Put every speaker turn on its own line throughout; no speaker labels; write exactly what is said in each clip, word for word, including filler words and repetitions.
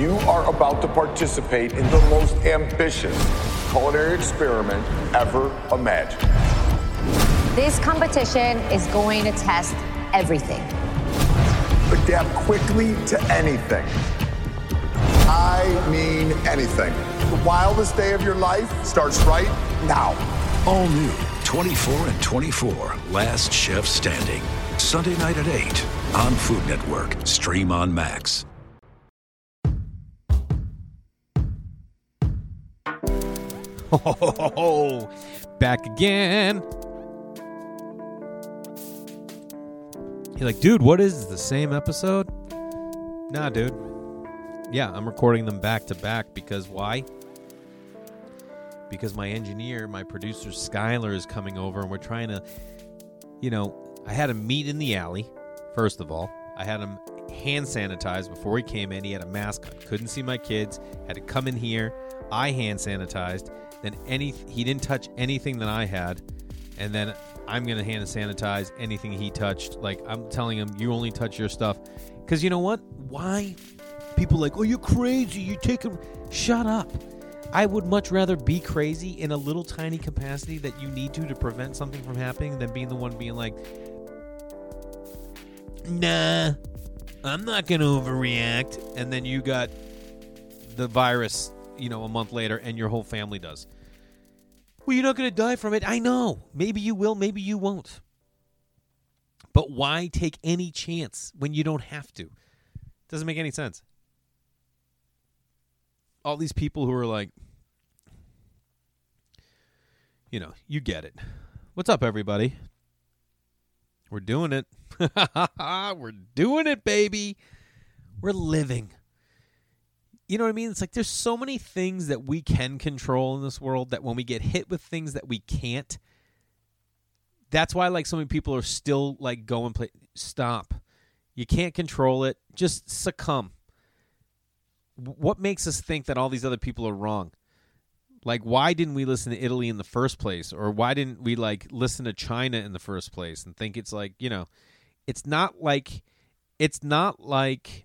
You are about to participate in the most ambitious culinary experiment ever imagined.
This competition is going to test everything.
Adapt quickly to anything. I mean anything. The wildest day of your life starts right now.
All new twenty-four and twenty-four, Last Chef Standing. Sunday night at eight on Food Network. Stream on Max.
Ho, ho, ho, ho. Back again. You're like, dude, what is this, the same episode? Nah, dude. Yeah, I'm recording them back to back because why? Because my engineer, my producer, Skylar, is coming over and we're trying to, you know, I had him meet in the alley, first of all. I had him hand sanitized before he came in. He had a mask on. Couldn't see my kids. Had to come in here. I hand sanitized. Then any he didn't touch anything that I had. And then I'm going to hand sanitize anything he touched. Like, I'm telling him, you only touch your stuff. Because you know what? Why? People are like, oh, you're crazy. You take him. Shut up. I would much rather be crazy in a little tiny capacity that you need to to prevent something from happening than being the one being like, nah, I'm not going to overreact. And then you got the virus, you know, a month later and your whole family does. Well, you're not going to die from it. I know. Maybe you will. Maybe you won't. But why take any chance when you don't have to? Doesn't make any sense. All these people who are like, you know, you get it. What's up, everybody? We're doing it. We're doing it, baby. We're living. You know what I mean? It's like there's so many things that we can control in this world that when we get hit with things that we can't, that's why like so many people are still like go and play. Stop. You can't control it. Just succumb. What makes us think that all these other people are wrong? Like, why didn't we listen to Italy in the first place? Or why didn't we, like, listen to China in the first place and think it's like, you know, it's not like, it's not like,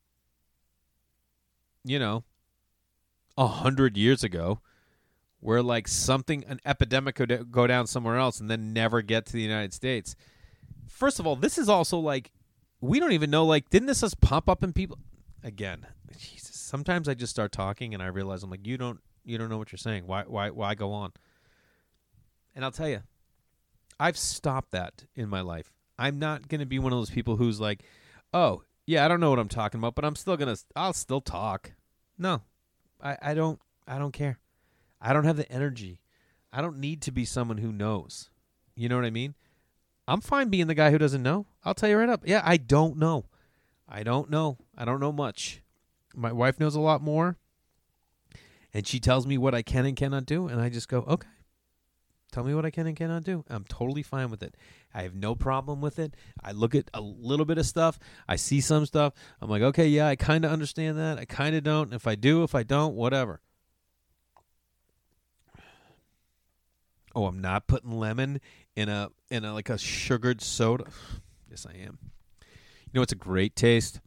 you know, a hundred years ago where, like, something, an epidemic could go down somewhere else and then never get to the United States. First of all, this is also, like, we don't even know, like, didn't this just pop up in people? Again, Jesus. Sometimes I just start talking and I realize I'm like, you don't, you don't know what you're saying. Why, why, why go on? And I'll tell you, I've stopped that in my life. I'm not going to be one of those people who's like, oh yeah, I don't know what I'm talking about, but I'm still going to, I'll still talk. No, I, I don't, I don't care. I don't have the energy. I don't need to be someone who knows. You know what I mean? I'm fine being the guy who doesn't know. I'll tell you right up. Yeah, I don't know. I don't know. I don't know much. My wife knows a lot more, and she tells me what I can and cannot do, and I just go, okay, tell me what I can and cannot do. I'm totally fine with it. I have no problem with it. I look at a little bit of stuff. I see some stuff. I'm like, okay, yeah, I kind of understand that. I kind of don't. If I do, if I don't, whatever. Oh, I'm not putting lemon in a in a like a sugared soda. Yes, I am. You know what's a great taste?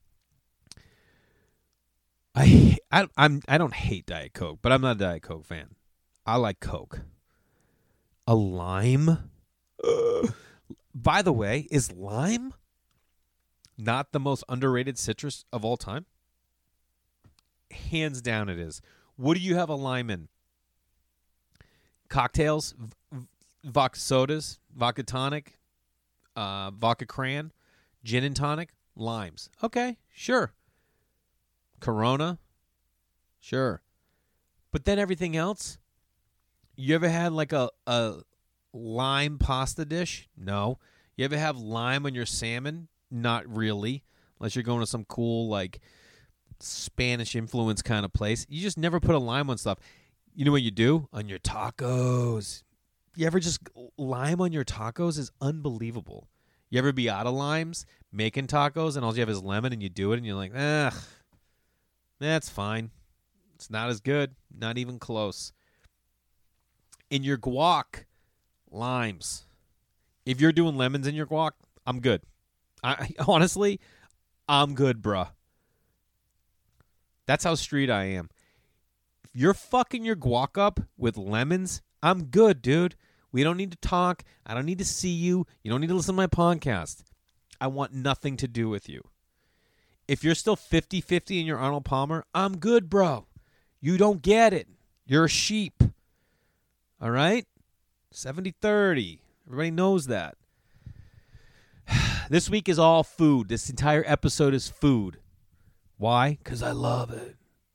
I, I I'm I don't hate Diet Coke, but I'm not a Diet Coke fan. I like Coke. A lime? Ugh. By the way, is lime not the most underrated citrus of all time? Hands down it is. What do you have a lime in? Cocktails? V- vodka sodas? Vodka tonic? Uh, vodka cran? Gin and tonic? Limes. Okay, sure. Corona? Sure. But then everything else? You ever had like a, a lime pasta dish? No. You ever have lime on your salmon? Not really. Unless you're going to some cool like Spanish influence kind of place. You just never put a lime on stuff. You know what you do? On your tacos. You ever just lime on your tacos is unbelievable. You ever be out of limes making tacos and all you have is lemon and you do it and you're like, ugh. That's fine. It's not as good. Not even close. In your guac, limes. If you're doing lemons in your guac, I'm good. I honestly, I'm good, bruh. That's how street I am. If you're fucking your guac up with lemons, I'm good, dude. We don't need to talk. I don't need to see you. You don't need to listen to my podcast. I want nothing to do with you. If you're still fifty-fifty in your Arnold Palmer, I'm good, bro. You don't get it. You're a sheep. All right? seventy thirty. Everybody knows that. This week is all food. This entire episode is food. Why? Because I love it.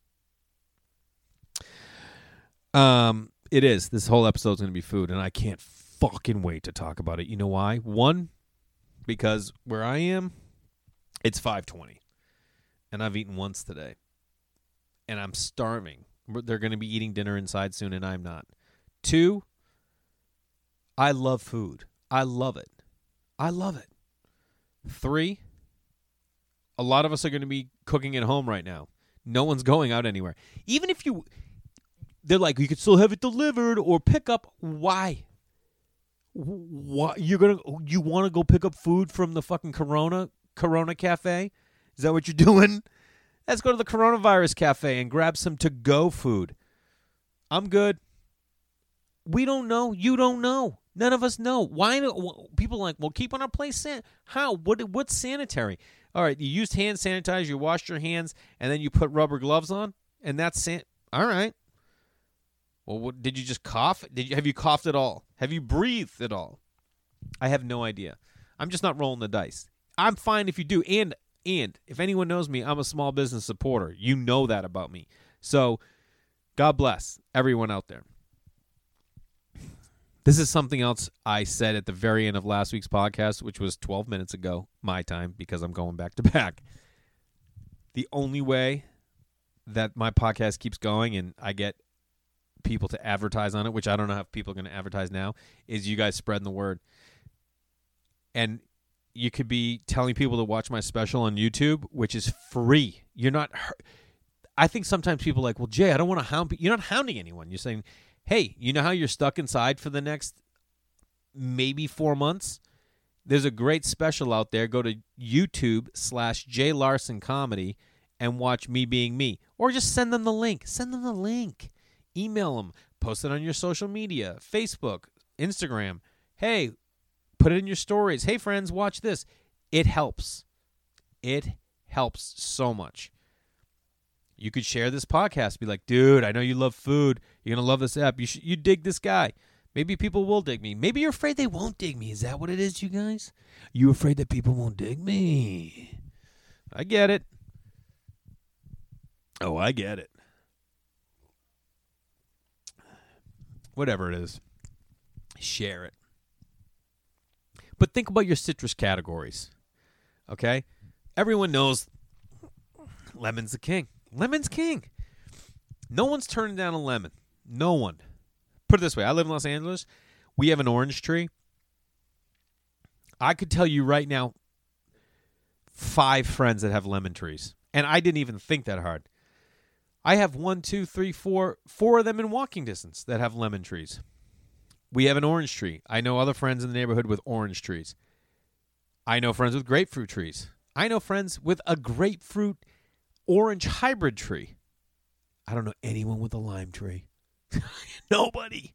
Um, it is. This whole episode is going to be food, and I can't fucking wait to talk about it. You know why? One, because where I am, it's five twenty, and I've eaten once today, and I'm starving. They're going to be eating dinner inside soon, and I'm not. Two, I love food. I love it. I love it. Three, a lot of us are going to be cooking at home right now. No one's going out anywhere. Even if you... They're like, you could still have it delivered or pick up. Why? Why you're gonna? You want to go pick up food from the fucking Corona Corona Cafe? Is that what you're doing? Let's go to the Coronavirus Cafe and grab some to-go food. I'm good. We don't know. You don't know. None of us know. Why? Do, people are like, well, keep on our place. San- How? What? What's sanitary? All right, you used hand sanitizer. You washed your hands, and then you put rubber gloves on, and that's san- all right. Well, what, did you just cough? Did you have you coughed at all? Have you breathed at all? I have no idea. I'm just not rolling the dice. I'm fine if you do. And and if anyone knows me, I'm a small business supporter. You know that about me. So, God bless everyone out there. This is something else I said at the very end of last week's podcast, which was twelve minutes ago, my time, because I'm going back to back. The only way that my podcast keeps going and I get people to advertise on it, which I don't know how people are going to advertise now, is you guys spreading the word. And you could be telling people to watch my special on YouTube, which is free. You're not... I think sometimes people are like, well, Jay, I don't want to hound people. You're not hounding anyone. You're saying, hey, you know how you're stuck inside for the next maybe four months? There's a great special out there. Go to YouTube slash Jay Larson Comedy and watch me being me. Or just send them the link. Send them the link. Email them. Post it on your social media. Facebook, Instagram. Hey, put it in your stories. Hey, friends, watch this. It helps. It helps so much. You could share this podcast. Be like, dude, I know you love food. You're going to love this app. You should, you dig this guy. Maybe people will dig me. Maybe you're afraid they won't dig me. Is that what it is, you guys? You afraid that people won't dig me? I get it. Oh, I get it. Whatever it is, share it. But think about your citrus categories, okay? Everyone knows lemon's the king. Lemon's king. No one's turning down a lemon. No one. Put it this way. I live in Los Angeles. We have an orange tree. I could tell you right now five friends that have lemon trees. And I didn't even think that hard. I have one, two, three, four, four of them in walking distance that have lemon trees. We have an orange tree. I know other friends in the neighborhood with orange trees. I know friends with grapefruit trees. I know friends with a grapefruit orange hybrid tree. I don't know anyone with a lime tree. Nobody.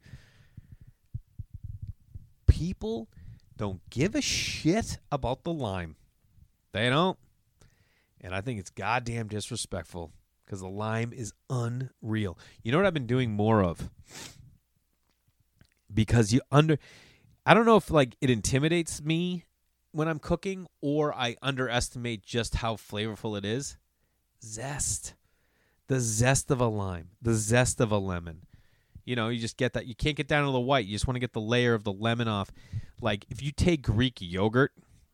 People don't give a shit about the lime. They don't. And I think it's goddamn disrespectful. Because the lime is unreal. You know what I've been doing more of? Because you under... I don't know if like it intimidates me when I'm cooking or I underestimate just how flavorful it is. Zest. The zest of a lime. The zest of a lemon. You know, you just get that. You can't get down to the white. You just want to get the layer of the lemon off. Like, if you take Greek yogurt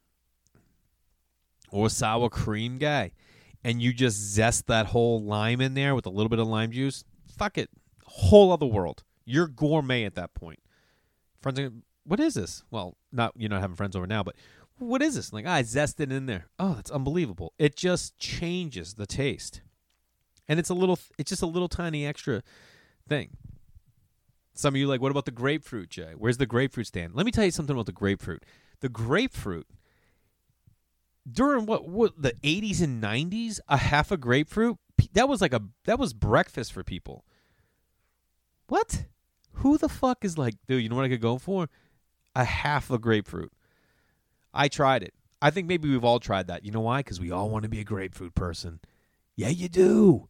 or sour cream guy... and you just zest that whole lime in there with a little bit of lime juice, fuck it. Whole other world. You're gourmet at that point. Friends are, what is this? Well, not you're not having friends over now, but what is this? Like, ah, I zest it in there. Oh, that's unbelievable. It just changes the taste. And it's a little, it's just a little tiny extra thing. Some of you are like, what about the grapefruit, Jay? Where's the grapefruit stand? Let me tell you something about the grapefruit. The grapefruit, during what, what the eighties and nineties, a half a grapefruit, pe- that was like a that was breakfast for people. What? Who the fuck is like, dude, you know what I could go for? A half a grapefruit. I tried it. I think maybe we've all tried that. You know why? Because we all want to be a grapefruit person. Yeah, you do.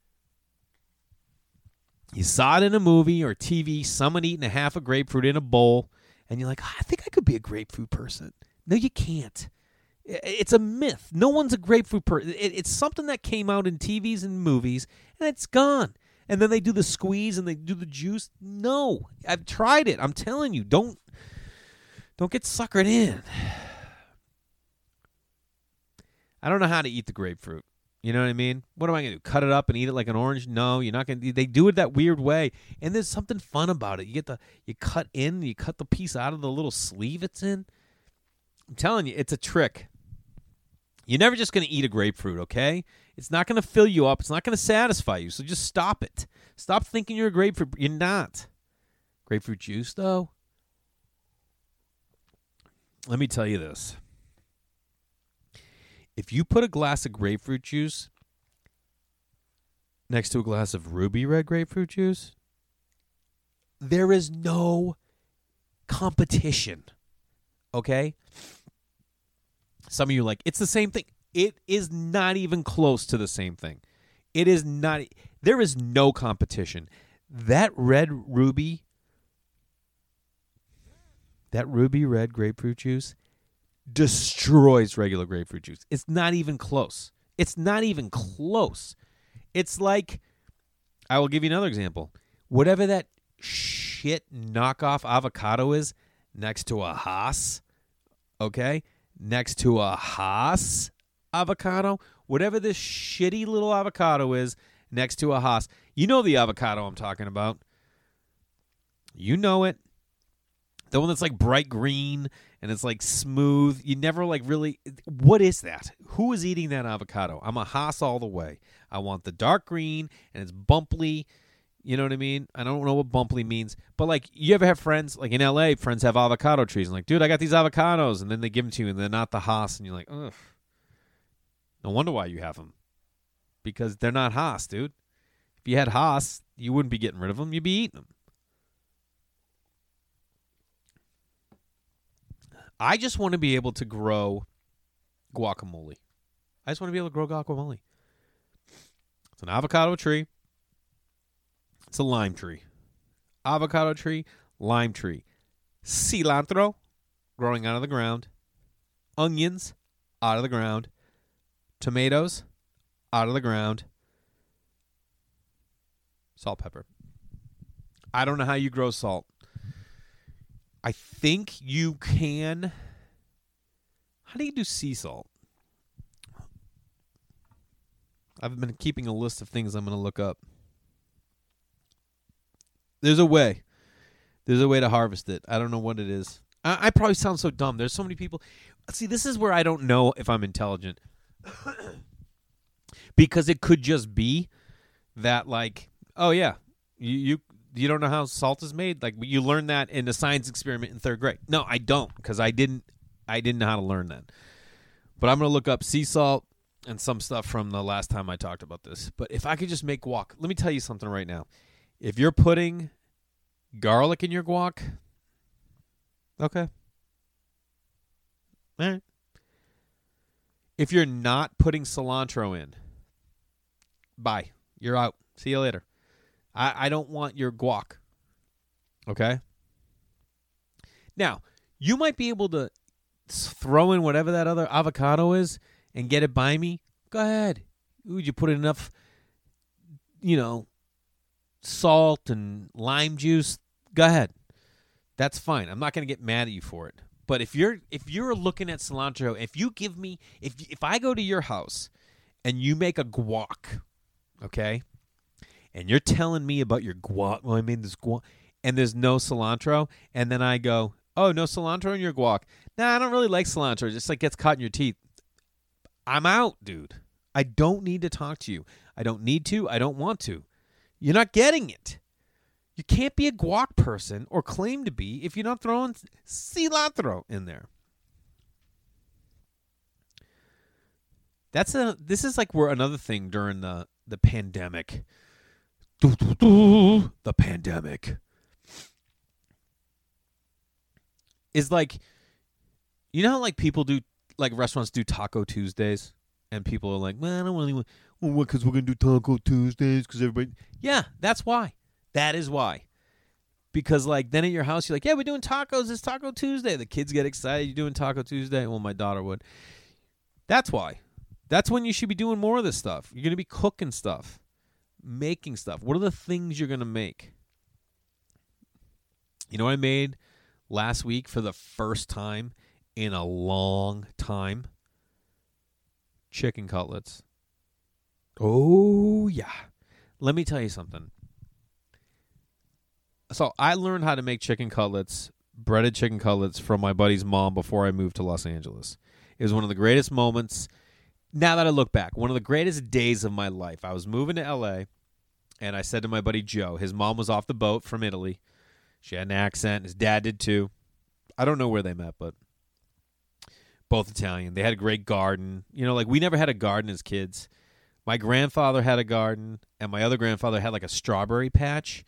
You saw it in a movie or T V, someone eating a half a grapefruit in a bowl, and you're like, oh, I think I could be a grapefruit person. No, you can't. It's a myth. No one's a grapefruit person. It's something that came out in T Vs and movies, and it's gone. And then they do the squeeze and they do the juice. No, I've tried it. I'm telling you, don't don't get suckered in. I don't know how to eat the grapefruit. You know what I mean? What am I going to do? Cut it up and eat it like an orange? No, you're not going to. They do it that weird way, and there's something fun about it. You get the you cut in, you cut the piece out of the little sleeve it's in. I'm telling you, it's a trick. You're never just going to eat a grapefruit, okay? It's not going to fill you up. It's not going to satisfy you. So just stop it. Stop thinking you're a grapefruit. You're not. Grapefruit juice, though? Let me tell you this. If you put a glass of grapefruit juice next to a glass of ruby red grapefruit juice, there is no competition, okay? Some of you are like, it's the same thing. It is not even close to the same thing. It is not. There is no competition. That red ruby, that ruby red grapefruit juice destroys regular grapefruit juice. It's not even close. It's not even close. It's like, I will give you another example. Whatever that shit knockoff avocado is next to a Haas, okay? Next to a Haas avocado, whatever this shitty little avocado is next to a Haas. You know the avocado I'm talking about. You know it. The one that's like bright green and it's like smooth. You never like really, what is that? Who is eating that avocado? I'm a Haas all the way. I want the dark green and it's bumply. You know what I mean? I don't know what bumply means. But, like, you ever have friends, like in L A, friends have avocado trees. And like, dude, I got these avocados. And then they give them to you, and they're not the Haas. And you're like, ugh. No wonder why you have them. Because they're not Haas, dude. If you had Haas, you wouldn't be getting rid of them. You'd be eating them. I just want to be able to grow guacamole. I just want to be able to grow guacamole. It's an avocado tree. It's a lime tree. Avocado tree, lime tree. Cilantro, growing out of the ground. Onions, out of the ground. Tomatoes, out of the ground. Salt, pepper. I don't know how you grow salt. I think you can. How do you do sea salt? I've been keeping a list of things I'm going to look up. There's a way. There's a way to harvest it. I don't know what it is. I, I probably sound so dumb. There's so many people. See, this is where I don't know if I'm intelligent. Because it could just be that, like, oh, yeah, you, you you don't know how salt is made? Like, you learned that in a science experiment in third grade. No, I don't, because I didn't, I didn't know how to learn that. But I'm going to look up sea salt and some stuff from the last time I talked about this. But if I could just make guac, let me tell you something right now. If you're putting garlic in your guac, okay. All right. If you're not putting cilantro in, bye. You're out. See you later. I, I don't want your guac. Okay? Now, you might be able to throw in whatever that other avocado is and get it by me. Go ahead. Would you put enough, you know, salt and lime juice? Go ahead. That's fine. I'm not going to get mad at you for it. But if you're if you're looking at cilantro, if you give me if if I go to your house and you make a guac, okay, and you're telling me about your guac, well, I mean this guac, and there's no cilantro, and then I go, oh, no cilantro in your guac. Nah, I don't really like cilantro. It just like gets caught in your teeth. I'm out, dude. I don't need to talk to you. I don't need to. I don't want to. You're not getting it. You can't be a guac person or claim to be if you're not throwing cilantro in there. That's a. This is like we're another thing during the the pandemic. The pandemic is like, you know how like people do, like restaurants do Taco Tuesdays, and people are like, man, I don't want to, well, what? Because we're gonna do Taco Tuesdays because everybody. Yeah, that's why. That is why. Because like then at your house, you're like, yeah, we're doing tacos. It's Taco Tuesday. The kids get excited. You're doing Taco Tuesday. Well, my daughter would. That's why. That's when you should be doing more of this stuff. You're gonna be cooking stuff. Making stuff. What are the things you're going to make? You know what I made last week for the first time in a long time? Chicken cutlets. Oh, yeah. Let me tell you something. So I learned how to make chicken cutlets, breaded chicken cutlets, from my buddy's mom before I moved to Los Angeles. It was one of the greatest moments. Now that I look back, one of the greatest days of my life. I was moving to L A, and I said to my buddy Joe, his mom was off the boat from Italy. She had an accent. His dad did too. I don't know where they met, but both Italian. They had a great garden. You know, like we never had a garden as kids. My grandfather had a garden, and my other grandfather had like a strawberry patch.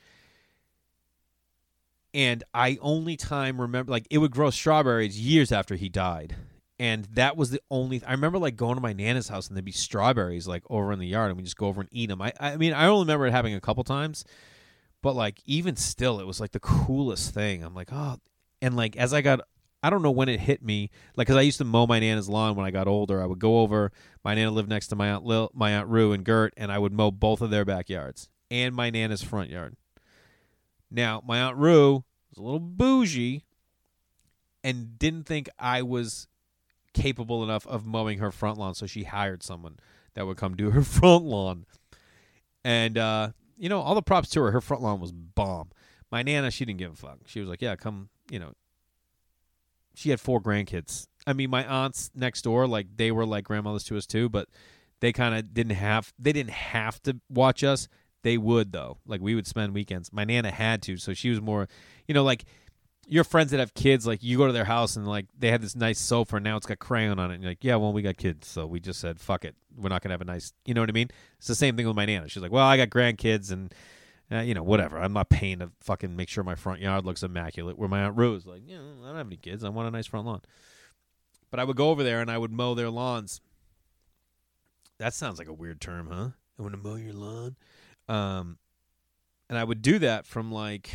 And I only time remember, like it would grow strawberries years after he died. And that was the only, I remember like going to my Nana's house and there'd be strawberries like over in the yard and we just go over and eat them. I, I mean, I only remember it happening a couple times, but like even still, it was like the coolest thing. I'm like, oh, and like as I got, I don't know when it hit me, like because I used to mow my Nana's lawn when I got older. I would go over, my Nana lived next to my Aunt Lil, my Aunt Rue and Gert, and I would mow both of their backyards and my Nana's front yard. Now, my Aunt Rue was a little bougie and didn't think I was capable enough of mowing her front lawn, so she hired someone that would come do her front lawn. And uh you know, all the props to her. Her front lawn was bomb. My Nana, she didn't give a fuck. She was like, yeah, come, you know. She had four grandkids. I mean, my aunts next door, like they were like grandmothers to us too, but they kind of didn't have they didn't have to watch us. They would though. Like we would spend weekends. My Nana had to, so she was more, you know, like your friends that have kids, like you go to their house and like they have this nice sofa and now it's got crayon on it. And you're like, yeah, well, we got kids. So we just said, fuck it. We're not going to have a nice, you know what I mean? It's the same thing with my Nana. She's like, well, I got grandkids and, uh, you know, whatever. I'm not paying to fucking make sure my front yard looks immaculate. Where my Aunt Rose, like, you know, I don't have any kids. I want a nice front lawn. But I would go over there and I would mow their lawns. That sounds like a weird term, huh? I want to mow your lawn. Um, and I would do that from like...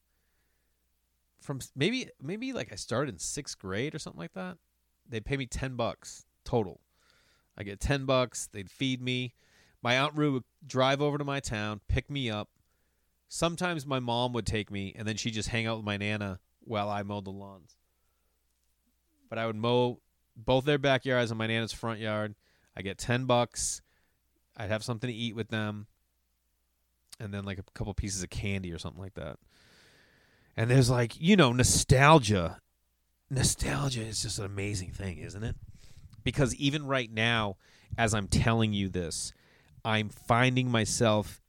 From maybe maybe like I started in sixth grade or something like that. They'd pay me ten bucks total. I get ten bucks. They'd feed me. My Aunt Rue would drive over to my town, pick me up. Sometimes my mom would take me, and then she'd just hang out with my Nana while I mowed the lawns. But I would mow both their backyards and my Nana's front yard. I get ten bucks. I'd have something to eat with them, and then like a couple pieces of candy or something like that. And there's like, you know, nostalgia. Nostalgia is just an amazing thing, isn't it? Because even right now, as I'm telling you this, I'm finding myself,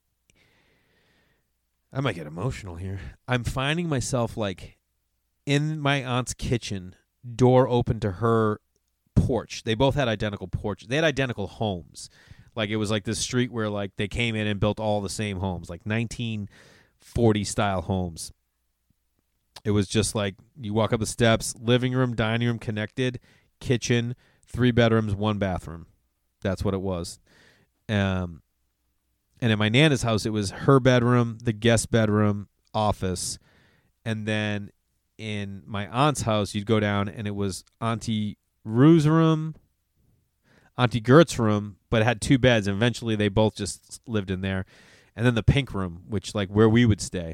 I might get emotional here. I'm finding myself like in my aunt's kitchen, door open to her porch. They both had identical porches. They had identical homes. Like it was like this street where like they came in and built all the same homes, like nineteen forty style homes. It was just like you walk up the steps, living room, dining room connected, kitchen, three bedrooms, one bathroom. That's what it was. Um, and in my Nana's house, it was her bedroom, the guest bedroom, office. And then in my aunt's house, you'd go down and it was Auntie Rue's room, Auntie Gert's room, but it had two beds. And eventually they both just lived in there. And then the pink room, which like where we would stay.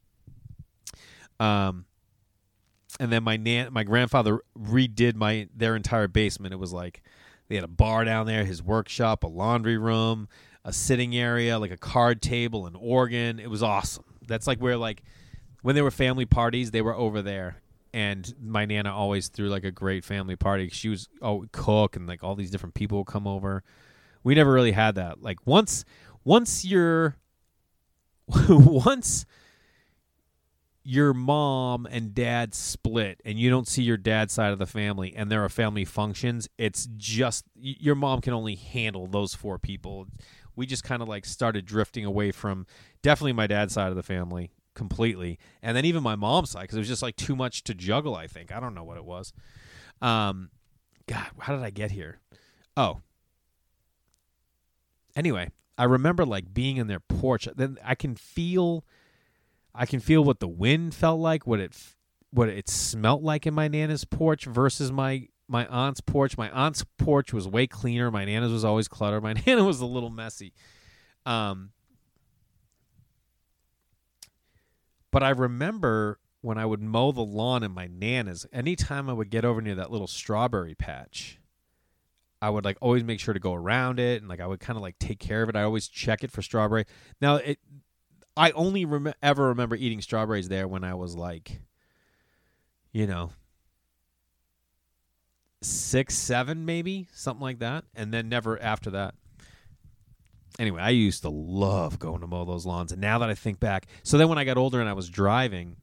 Um, and then my nan, my grandfather redid my their entire basement. It was like they had a bar down there, his workshop, a laundry room, a sitting area, like a card table, an organ. It was awesome. That's like where like when there were family parties, they were over there. And my Nana always threw like a great family party. She was oh cook and like all these different people would come over. We never really had that. Like once once you're once your mom and dad split and you don't see your dad's side of the family and there are family functions, it's just your mom can only handle those four people. We just kind of like started drifting away from definitely my dad's side of the family completely, and then even my mom's side, because it was just like too much to juggle. I think I don't know what it was. Um, God, how did I get here? Oh, anyway, I remember like being in their porch. Then I can feel, I can feel what the wind felt like, what it, what it smelt like in my Nana's porch versus my. My aunt's porch. My aunt's porch was way cleaner. My Nana's was always cluttered. My Nana was a little messy. Um, but I remember when I would mow the lawn in my Nana's, anytime I would get over near that little strawberry patch, I would like always make sure to go around it, and like I would kind of like take care of it. I always check it for strawberry. Now, it, I only rem- ever remember eating strawberries there when I was like, you know, six, seven, maybe, something like that, and then never after that. Anyway, I used to love going to mow those lawns, and now that I think back, so then when I got older and I was driving,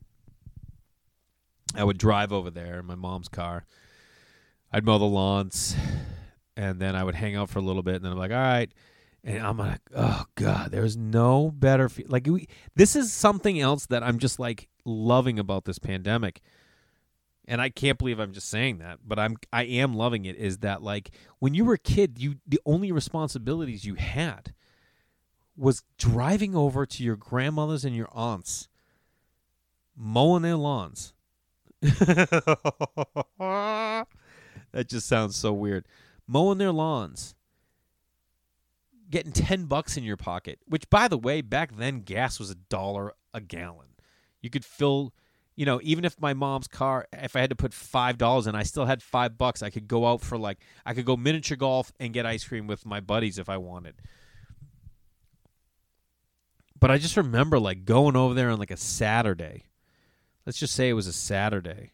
I would drive over there in my mom's car. I'd mow the lawns, and then I would hang out for a little bit, and then I'm like, all right, and I'm like, oh, God, there's no better fe- like, we, this is something else that I'm just, like, loving about this pandemic. And I can't believe I'm just saying that, but I'm I am loving it, is that like when you were a kid, you the only responsibilities you had was driving over to your grandmother's and your aunts, mowing their lawns. That just sounds so weird. Mowing their lawns. Getting ten bucks in your pocket, which by the way, back then gas was a dollar a gallon. You could fill You know, even if my mom's car, if I had to put five dollars in, I still had five bucks. I could go out for like, I could go miniature golf and get ice cream with my buddies if I wanted. But I just remember like going over there on like a Saturday. Let's just say it was a Saturday.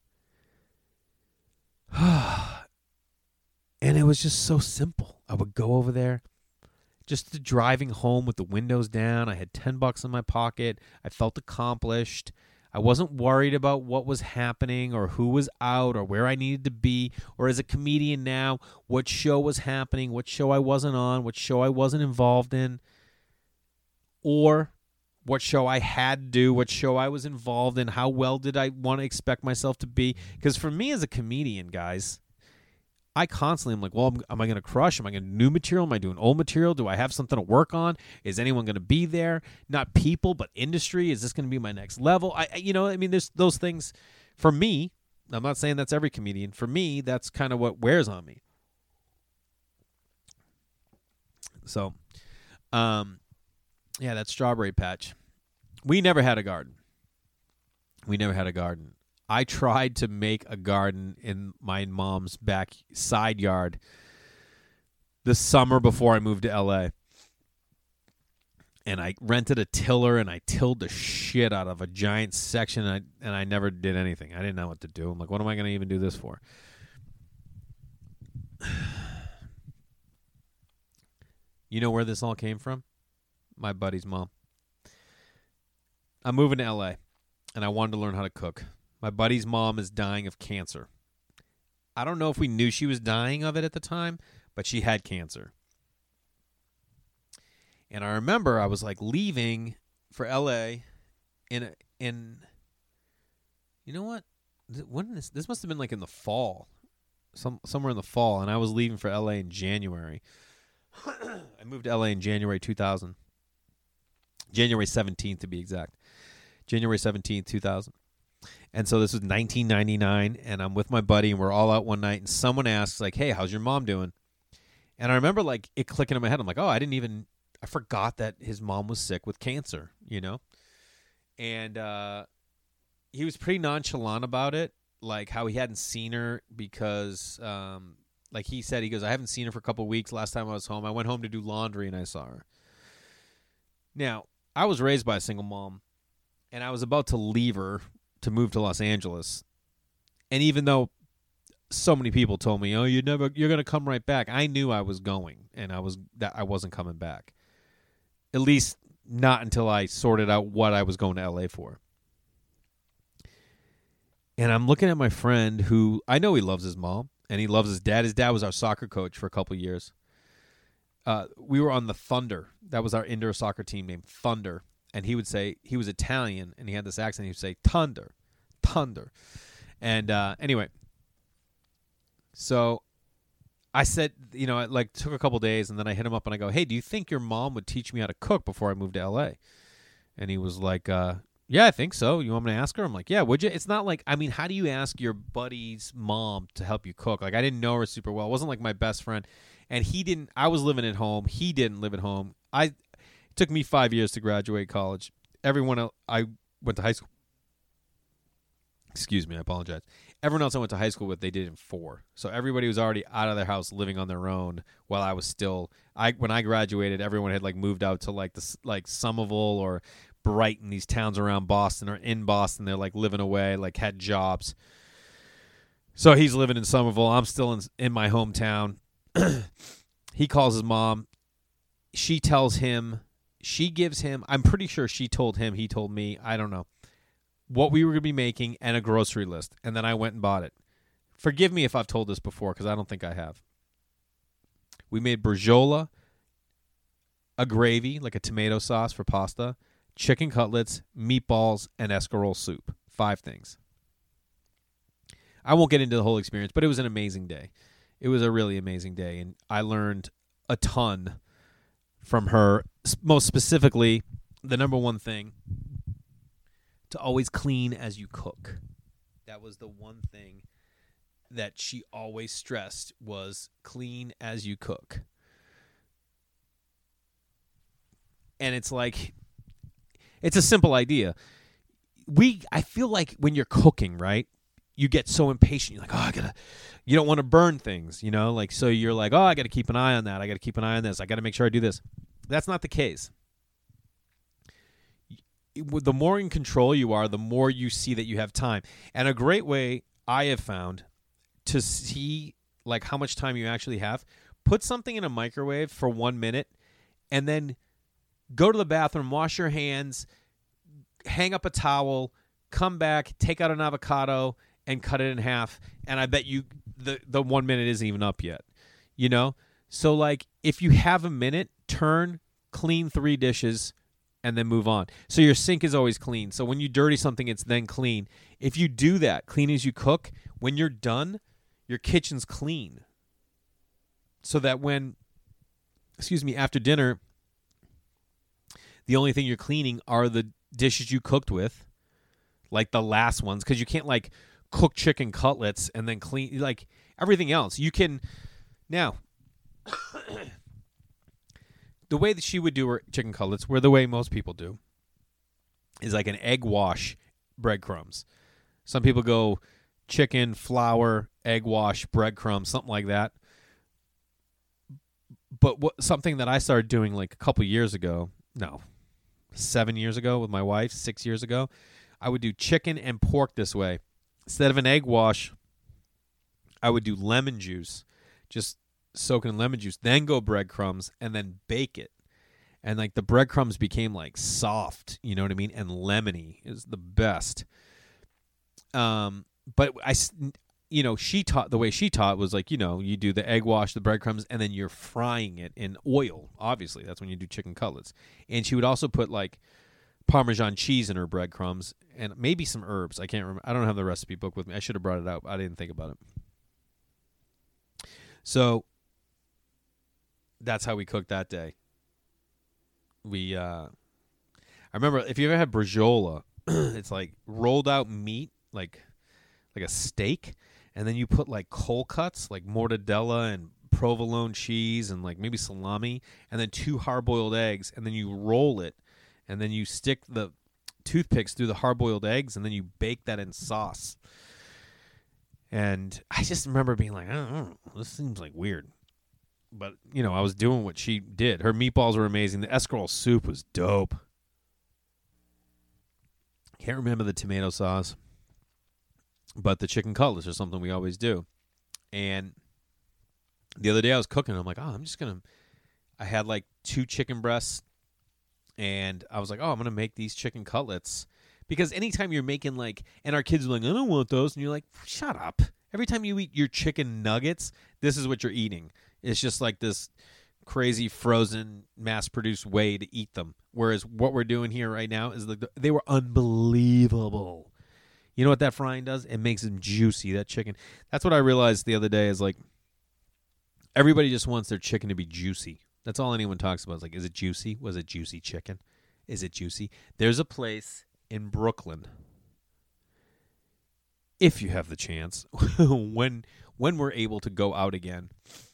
And it was just so simple. I would go over there. Just driving home with the windows down. I had ten bucks in my pocket. I felt accomplished. I wasn't worried about what was happening or who was out or where I needed to be, or as a comedian now, what show was happening, what show I wasn't on, what show I wasn't involved in, or what show I had to do, what show I was involved in, how well did I want to expect myself to be. Because for me as a comedian, guys, I constantly am like, well, am, am I going to crush? Am I going to do new material? Am I doing old material? Do I have something to work on? Is anyone going to be there? Not people, but industry. Is this going to be my next level? I, you know, I mean, there's those things. For me, I'm not saying that's every comedian. For me, that's kind of what wears on me. So, um, yeah, that strawberry patch. We never had a garden. We never had a garden. I tried to make a garden in my mom's back side yard the summer before I moved to L A. And I rented a tiller and I tilled the shit out of a giant section, and I, and I never did anything. I didn't know what to do. I'm like, what am I going to even do this for? You know where this all came from? My buddy's mom. I'm moving to L A, and I wanted to learn how to cook. My buddy's mom is dying of cancer. I don't know if we knew she was dying of it at the time, but she had cancer. And I remember I was like leaving for L A in in you know what? When this this must have been like in the fall. Some somewhere in the fall, and I was leaving for L A in January. I moved to L A in January two thousand. January seventeenth to be exact. January seventeenth, two thousand. And so this was nineteen ninety-nine, and I'm with my buddy, and we're all out one night, and someone asks, like, hey, how's your mom doing? And I remember, like, it clicking in my head. I'm like, oh, I didn't even, I forgot that his mom was sick with cancer, you know? And uh, he was pretty nonchalant about it, like how he hadn't seen her because, um, like he said, he goes, I haven't seen her for a couple of weeks. Last time I was home, I went home to do laundry, and I saw her. Now, I was raised by a single mom, and I was about to leave her to move to Los Angeles. And even though so many people told me, "Oh, you never you're going to come right back." I knew I was going, and I was that I wasn't coming back. At least not until I sorted out what I was going to L A for. And I'm looking at my friend who I know he loves his mom and he loves his dad. His dad was our soccer coach for a couple of years. Uh, we were on the Thunder. That was our indoor soccer team named Thunder. And he would say, he was Italian and he had this accent. He would say, Thunder, Thunder. And uh, anyway, so I said, you know, it like took a couple days and then I hit him up and I go, hey, do you think your mom would teach me how to cook before I moved to L A? And he was like, uh, yeah, I think so. You want me to ask her? I'm like, yeah, would you? It's not like, I mean, how do you ask your buddy's mom to help you cook? Like, I didn't know her super well. It wasn't like my best friend. And he didn't, I was living at home. He didn't live at home. I, it took me five years to graduate college. Everyone else, I went to high school. Excuse me, I apologize. Everyone else I went to high school with, they did in four. So everybody was already out of their house living on their own while I was still, I when I graduated, everyone had like moved out to like the, like Somerville or Brighton, these towns around Boston or in Boston. They're like living away, like had jobs. So he's living in Somerville. I'm still in, in my hometown. He calls his mom. She tells him, she gives him, I'm pretty sure she told him, he told me, I don't know, what we were going to be making and a grocery list. And then I went and bought it. Forgive me if I've told this before because I don't think I have. We made bresaola, a gravy, like a tomato sauce for pasta, chicken cutlets, meatballs, and escarole soup. Five things. I won't get into the whole experience, but it was an amazing day. It was a really amazing day, and I learned a ton from her. Most specifically, the number one thing, to always clean as you cook. That was the one thing that she always stressed, was clean as you cook. And it's like, it's a simple idea. We, I feel like when you're cooking, right, you get so impatient. You're like, oh, I gotta, you don't want to burn things, you know? Like, so you're like, oh, I got to keep an eye on that. I got to keep an eye on this. I got to make sure I do this. That's not the case. The more in control you are, the more you see that you have time. And a great way I have found to see like how much time you actually have, put something in a microwave for one minute and then go to the bathroom, wash your hands, hang up a towel, come back, take out an avocado and cut it in half. And I bet you the, the one minute isn't even up yet, you know? So like if you have a minute, turn, clean three dishes, and then move on. So your sink is always clean. So when you dirty something, it's then clean. If you do that, clean as you cook, when you're done, your kitchen's clean. So that when, excuse me, after dinner, the only thing you're cleaning are the dishes you cooked with, like the last ones, because you can't like cook chicken cutlets and then clean, like everything else. You can, now, the way that she would do her chicken cutlets, were the way most people do, is like an egg wash breadcrumbs. Some people go chicken, flour, egg wash, breadcrumbs, something like that. But what something that I started doing like a couple years ago, no, seven years ago with my wife, six years ago, I would do chicken and pork this way. Instead of an egg wash, I would do lemon juice, just soak it in lemon juice, then go breadcrumbs, and then bake it. And like the breadcrumbs became like soft, you know what I mean? And lemony is the best. Um, but I, you know, she taught, the way she taught was like, you know, you do the egg wash, the breadcrumbs, and then you're frying it in oil. Obviously, that's when you do chicken cutlets. And she would also put like Parmesan cheese in her breadcrumbs and maybe some herbs. I can't remember. I don't have the recipe book with me. I should have brought it out. I didn't think about it. So that's how we cooked that day. We, uh, I remember if you ever had bresaola, it's like rolled out meat, like like a steak, and then you put like cold cuts, like mortadella and provolone cheese and like maybe salami, and then two hard-boiled eggs, and then you roll it, and then you stick the toothpicks through the hard-boiled eggs, and then you bake that in sauce. And I just remember being like, I don't know, this seems like weird. But, you know, I was doing what she did. Her meatballs were amazing. The escarole soup was dope. Can't remember the tomato sauce. But the chicken cutlets are something we always do. And the other day I was cooking. I'm like, oh, I'm just going to... I had like two chicken breasts. And I was like, oh, I'm going to make these chicken cutlets. Because anytime you're making like, and our kids are like, I don't want those. And you're like, shut up. Every time you eat your chicken nuggets, this is what you're eating. It's just like this crazy frozen mass-produced way to eat them. Whereas what we're doing here right now is like, they were unbelievable. You know what that frying does? It makes them juicy, that chicken. That's what I realized the other day is like, everybody just wants their chicken to be juicy. That's all anyone talks about. Is like, is it juicy? Was it juicy chicken? Is it juicy? There's a place in Brooklyn, if you have the chance, when when we're able to go out again,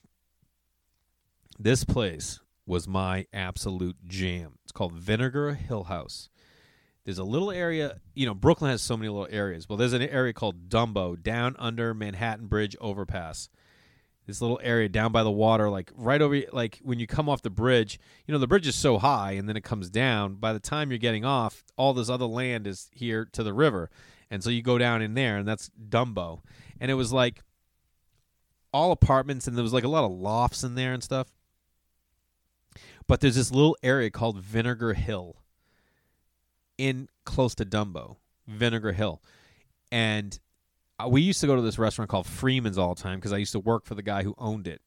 this place was my absolute jam. It's called Vinegar Hill House. There's a little area, you know, Brooklyn has so many little areas. Well, there's an area called Dumbo down under Manhattan Bridge overpass. This little area down by the water, like right over, like when you come off the bridge, you know, the bridge is so high and then it comes down. By the time you're getting off, all this other land is here to the river. And so you go down in there, and that's Dumbo. And it was like all apartments, and there was like a lot of lofts in there and stuff. But there's this little area called Vinegar Hill in close to Dumbo, Vinegar Hill. And we used to go to this restaurant called Freeman's all the time because I used to work for the guy who owned it.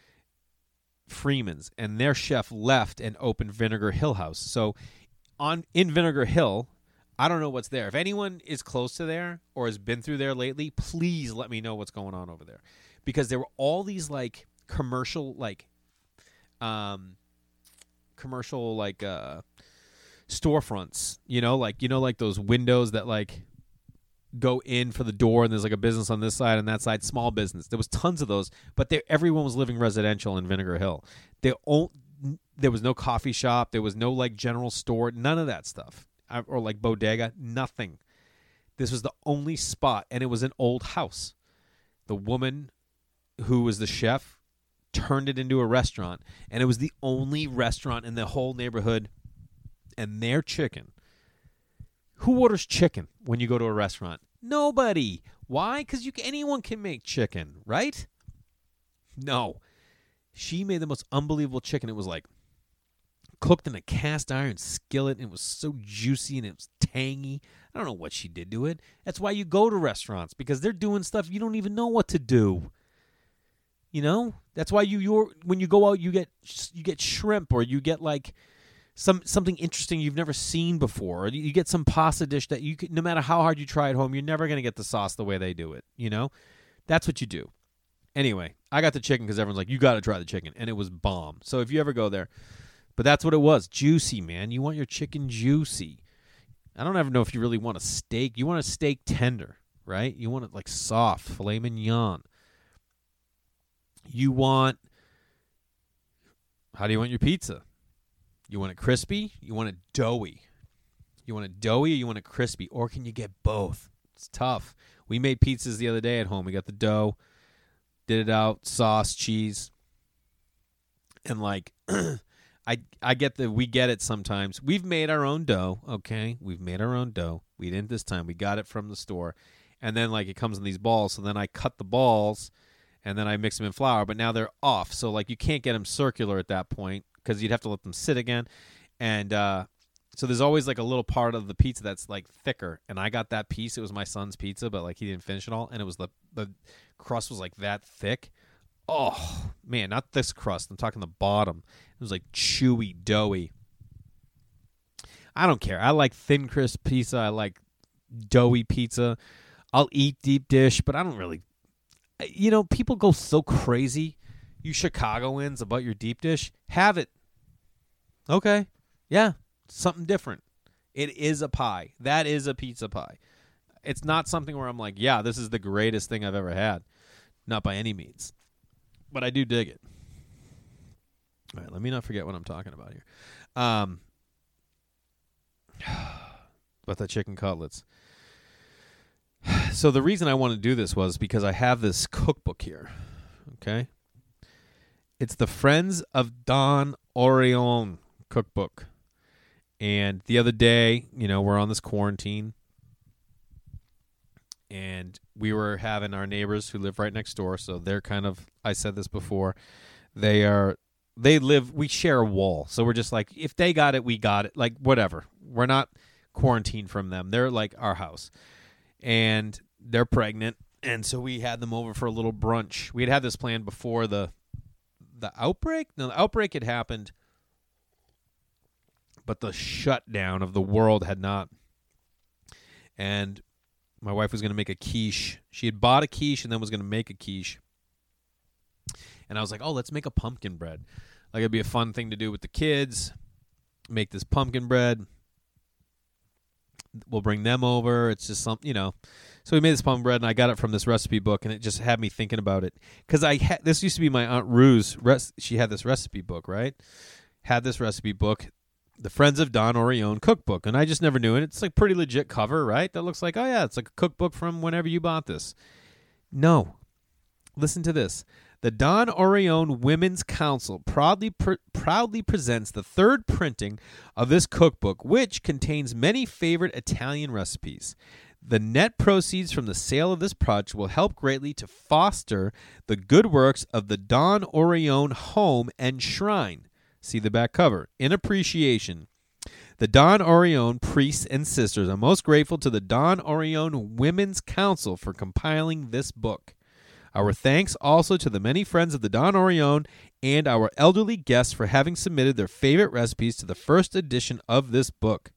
Freeman's. And their chef left and opened Vinegar Hill House. So on in Vinegar Hill, I don't know what's there. If anyone is close to there or has been through there lately, please let me know what's going on over there. Because there were all these like commercial like um commercial like uh storefronts, you know, like you know like those windows that like go in for the door, and there's like a business on this side and that side, small business. There was tons of those, but they, everyone was living residential in Vinegar Hill. They all, there was no coffee shop, there was no like general store, none of that stuff, or like bodega, nothing. This was the only spot, and it was an old house. The woman who was the chef turned it into a restaurant, and it was the only restaurant in the whole neighborhood. And their chicken, who orders chicken when you go to a restaurant? Nobody. Why? Because you anyone can make chicken, right? No. She made the most unbelievable chicken. It was like cooked in a cast iron skillet, and it was so juicy, and it was tangy. I don't know what she did to it. That's why you go to restaurants, because they're doing stuff you don't even know what to do. You know? That's why you you're when you go out, you get you get shrimp, or you get like Some something interesting you've never seen before. Or you get some pasta dish that you could, no matter how hard you try at home, you're never going to get the sauce the way they do it. You know, that's what you do. Anyway, I got the chicken because everyone's like, you got to try the chicken, and it was bomb. So if you ever go there, but that's what it was, juicy, man. You want your chicken juicy. I don't ever know if you really want a steak. You want a steak tender, right? You want it like soft, filet mignon. You want. How do you want your pizza? You want it crispy? You want it doughy? You want it doughy or you want it crispy? Or can you get both? It's tough. We made pizzas the other day at home. We got the dough, did it out, sauce, cheese. And like, I I get the, we get it sometimes. We've made our own dough, okay? We've made our own dough. We didn't this time. We got it from the store. And then like it comes in these balls. So then I cut the balls and then I mix them in flour. But now they're off. So like you can't get them circular at that point, because you'd have to let them sit again. And uh, so there's always like a little part of the pizza that's like thicker. And I got that piece. It was my son's pizza, but like he didn't finish it all. And it was the, the crust was like that thick. Oh, man, not this crust. I'm talking the bottom. It was like chewy, doughy. I don't care. I like thin, crisp pizza. I like doughy pizza. I'll eat deep dish, but I don't really. You know, people go so crazy. You Chicagoans about your deep dish, have it. Okay. Yeah. Something different. It is a pie. That is a pizza pie. It's not something where I'm like, yeah, this is the greatest thing I've ever had. Not by any means. But I do dig it. All right. Let me not forget what I'm talking about here. Um, about the chicken cutlets. So the reason I want to do this was because I have this cookbook here. Okay. It's the Friends of Don Orion cookbook. And the other day, you know, we're on this quarantine. And we were having our neighbors who live right next door. So they're kind of, I said this before, they are, they live, we share a wall. So we're just like, if they got it, we got it. Like, whatever. We're not quarantine from them. They're like our house. And they're pregnant. And so we had them over for a little brunch. We had had this plan before the the outbreak. No, the outbreak had happened, but the shutdown of the world had not. And my wife was going to make a quiche. She had bought a quiche and then was going to make a quiche. And I was like, oh, let's make a pumpkin bread. Like, it'd be a fun thing to do with the kids. Make this pumpkin bread. We'll bring them over. It's just something, you know. So we made this pumpkin bread, and I got it from this recipe book, and it just had me thinking about it. Because I ha- this used to be my Aunt Rue's. Res- she had this recipe book, right? Had this recipe book, the Friends of Don Orione cookbook, and I just never knew it. It's like pretty legit cover, right? That looks like, oh, yeah, it's like a cookbook from whenever you bought this. No. Listen to this. The Don Orione Women's Council proudly pr- proudly presents the third printing of this cookbook, which contains many favorite Italian recipes. The net proceeds from the sale of this project will help greatly to foster the good works of the Don Orione Home and Shrine. See the back cover. In appreciation, the Don Orione priests and sisters are most grateful to the Don Orione Women's Council for compiling this book. Our thanks also to the many friends of the Don Orione and our elderly guests for having submitted their favorite recipes to the first edition of this book.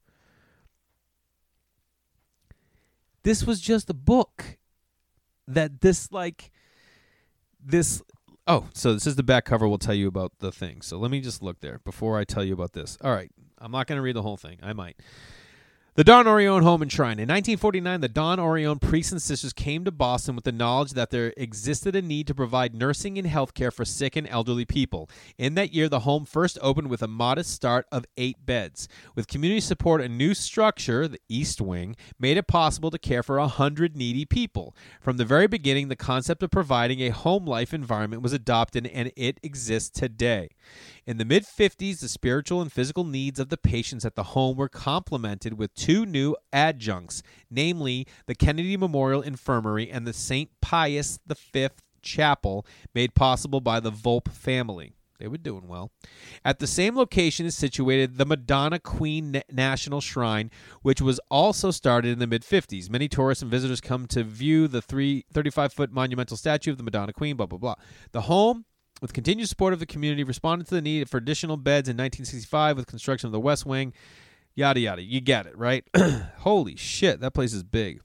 This was just a book that this, like, this, oh, so this is the back cover. We'll tell you about the thing. So let me just look there before I tell you about this. All right, I'm not going to read the whole thing. I might. The Don Orione Home and Shrine. In nineteen forty-nine, the Don Orione priests and sisters came to Boston with the knowledge that there existed a need to provide nursing and health care for sick and elderly people. In that year, the home first opened with a modest start of eight beds. With community support, a new structure, the East Wing, made it possible to care for one hundred needy people. From the very beginning, the concept of providing a home life environment was adopted, and it exists today. In the mid-fifties, the spiritual and physical needs of the patients at the home were complemented with two new adjuncts, namely the Kennedy Memorial Infirmary and the Saint Pius the Fifth Chapel, made possible by the Volpe family. They were doing well. At the same location is situated the Madonna Queen National Shrine, which was also started in the mid-fifties. Many tourists and visitors come to view the thirty-five-foot monumental statue of the Madonna Queen, blah, blah, blah. The home, with continued support of the community, responded to the need for additional beds in nineteen sixty-five with construction of the West Wing. Yada, yada. You get it, right? Holy shit, that place is big.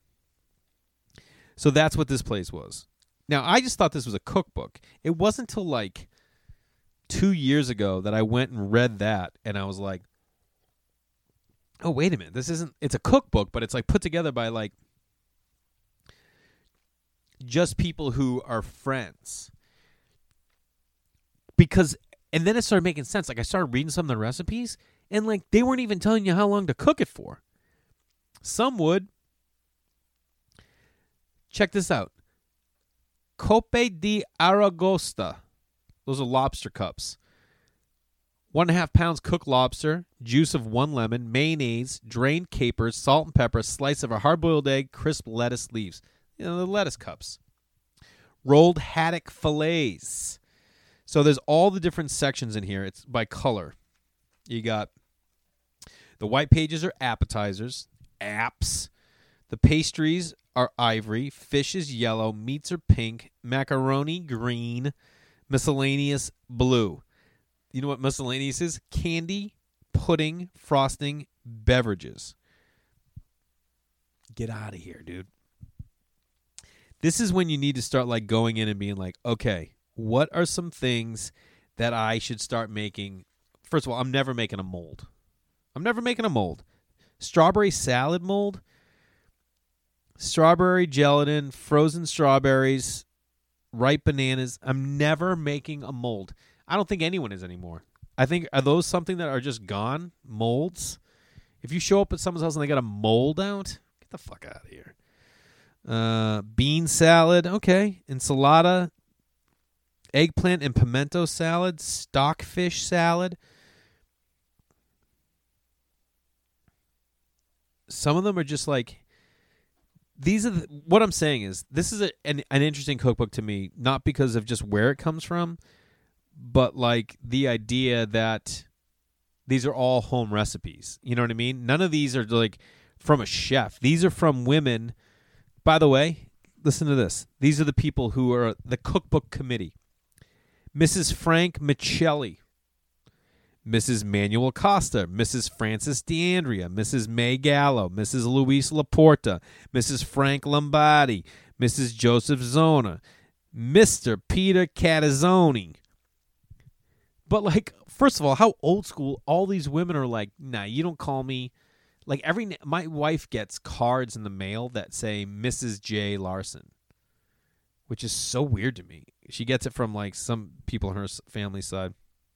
So that's what this place was. Now, I just thought this was a cookbook. It wasn't until like two years ago that I went and read that, and I was like, oh, wait a minute. This isn't, it's a cookbook, but it's like put together by like just people who are friends. Because, and then it started making sense. Like, I started reading some of the recipes, and, like, they weren't even telling you how long to cook it for. Some would. Check this out. Coppe di Aragosta. Those are lobster cups. One and a half pounds cooked lobster, juice of one lemon, mayonnaise, drained capers, salt and pepper, slice of a hard-boiled egg, crisp lettuce leaves. You know, the lettuce cups. Rolled haddock fillets. So there's all the different sections in here. It's by color. You got the white pages are appetizers, apps. The pastries are ivory. Fish is yellow. Meats are pink. Macaroni green. Miscellaneous blue. You know what miscellaneous is? Candy, pudding, frosting, beverages. Get out of here, dude. This is when you need to start like going in and being like, okay, what are some things that I should start making? First of all, I'm never making a mold. I'm never making a mold. Strawberry salad mold, strawberry gelatin, frozen strawberries, ripe bananas. I'm never making a mold. I don't think anyone is anymore. I think, are those something that are just gone? Molds? If you show up at someone's house and they got a mold out, get the fuck out of here. Uh, bean salad, okay. Enchilada. Eggplant and pimento salad, stockfish salad. Some of them are just like, these are the, what I'm saying is, this is a, an, an interesting cookbook to me, not because of just where it comes from, but like the idea that These are all home recipes. You know what I mean? None of these are like from a chef. These are from women. By the way, listen to this. These are the people who are the cookbook committee. Missus Frank Michelli, Missus Manuel Costa, Missus Frances DeAndrea, Missus May Gallo, Missus Luis Laporta, Missus Frank Lombardi, Missus Joseph Zona, Mister Peter Catazzoni. But, like, first of all, how old school all these women are like, nah, you don't call me. Like, every my wife gets cards in the mail that say Missus J. Larson, which is so weird to me. She gets it from, like, some people on her family side.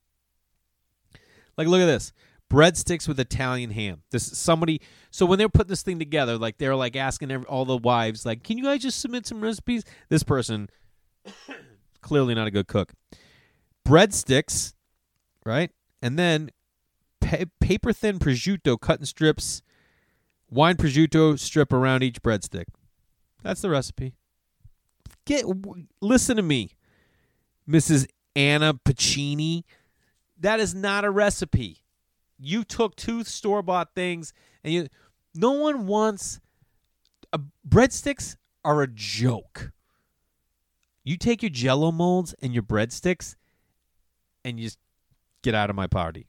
Like, look at this. Breadsticks with Italian ham. This is somebody. So when they were putting this thing together, like, they were, like, asking every, all the wives, like, can you guys just submit some recipes? This person, clearly not a good cook. Breadsticks, right? And then pa- paper-thin prosciutto cut in strips, wine prosciutto strip around each breadstick. That's the recipe. Get listen to me, Missus Anna Pacini. That is not a recipe. You took two store-bought things, and you. No one wants. Uh, breadsticks are a joke. You take your Jell-O molds and your breadsticks, and you just get out of my party.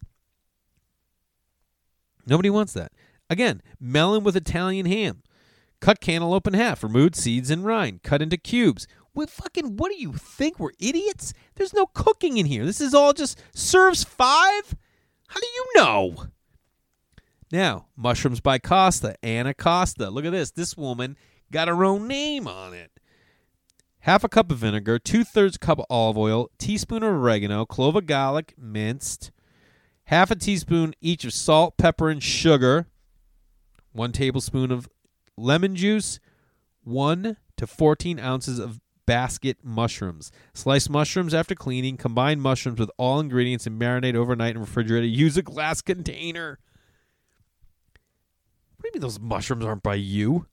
Nobody wants that. Again, melon with Italian ham. Cut cantaloupe in half, remove seeds and rind, cut into cubes. What fucking, what do you think? We're idiots? There's no cooking in here. This is all just serves five? How do you know? Now, mushrooms by Costa, Anna Costa. Look at this. This woman got her own name on it. Half a cup of vinegar, two-thirds cup of olive oil, teaspoon of oregano, clove of garlic, minced, half a teaspoon each of salt, pepper, and sugar, one tablespoon of lemon juice, one to fourteen ounces of basket mushrooms. Slice mushrooms after cleaning. Combine mushrooms with all ingredients and marinate overnight in refrigerator. Use a glass container. What do you mean those mushrooms aren't by you?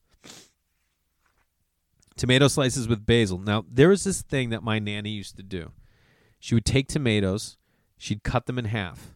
Tomato slices with basil. Now, there was this thing that my nanny used to do. She would take tomatoes. She'd cut them in half.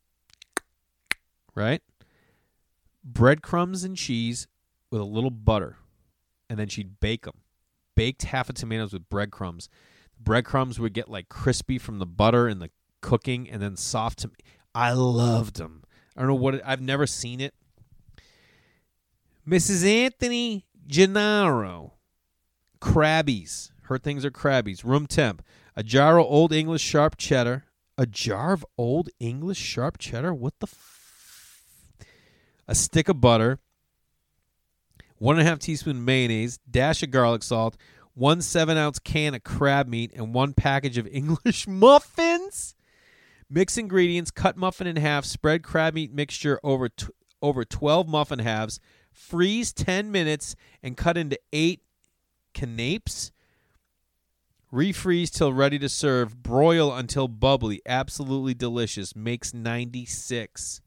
Right? Breadcrumbs and cheese with a little butter. And then she'd bake them. Baked half of tomatoes with breadcrumbs. Breadcrumbs would get like crispy from the butter and the cooking, and then soft. To- I loved them. I don't know what it, I've never seen it. Missus Anthony Gennaro. Crabbies. Her things are crabbies. Room temp. A jar of Old English sharp cheddar. A jar of Old English sharp cheddar? What the f... A stick of butter. One and a half teaspoon mayonnaise. Dash of garlic salt. One seven-ounce can of crab meat. And one package of English muffins. Mix ingredients. Cut muffin in half. Spread crab meat mixture over, t- over twelve muffin halves. Freeze ten minutes and cut into eight canapes. Refreeze till ready to serve. Broil until bubbly. Absolutely delicious. Makes ninety-six.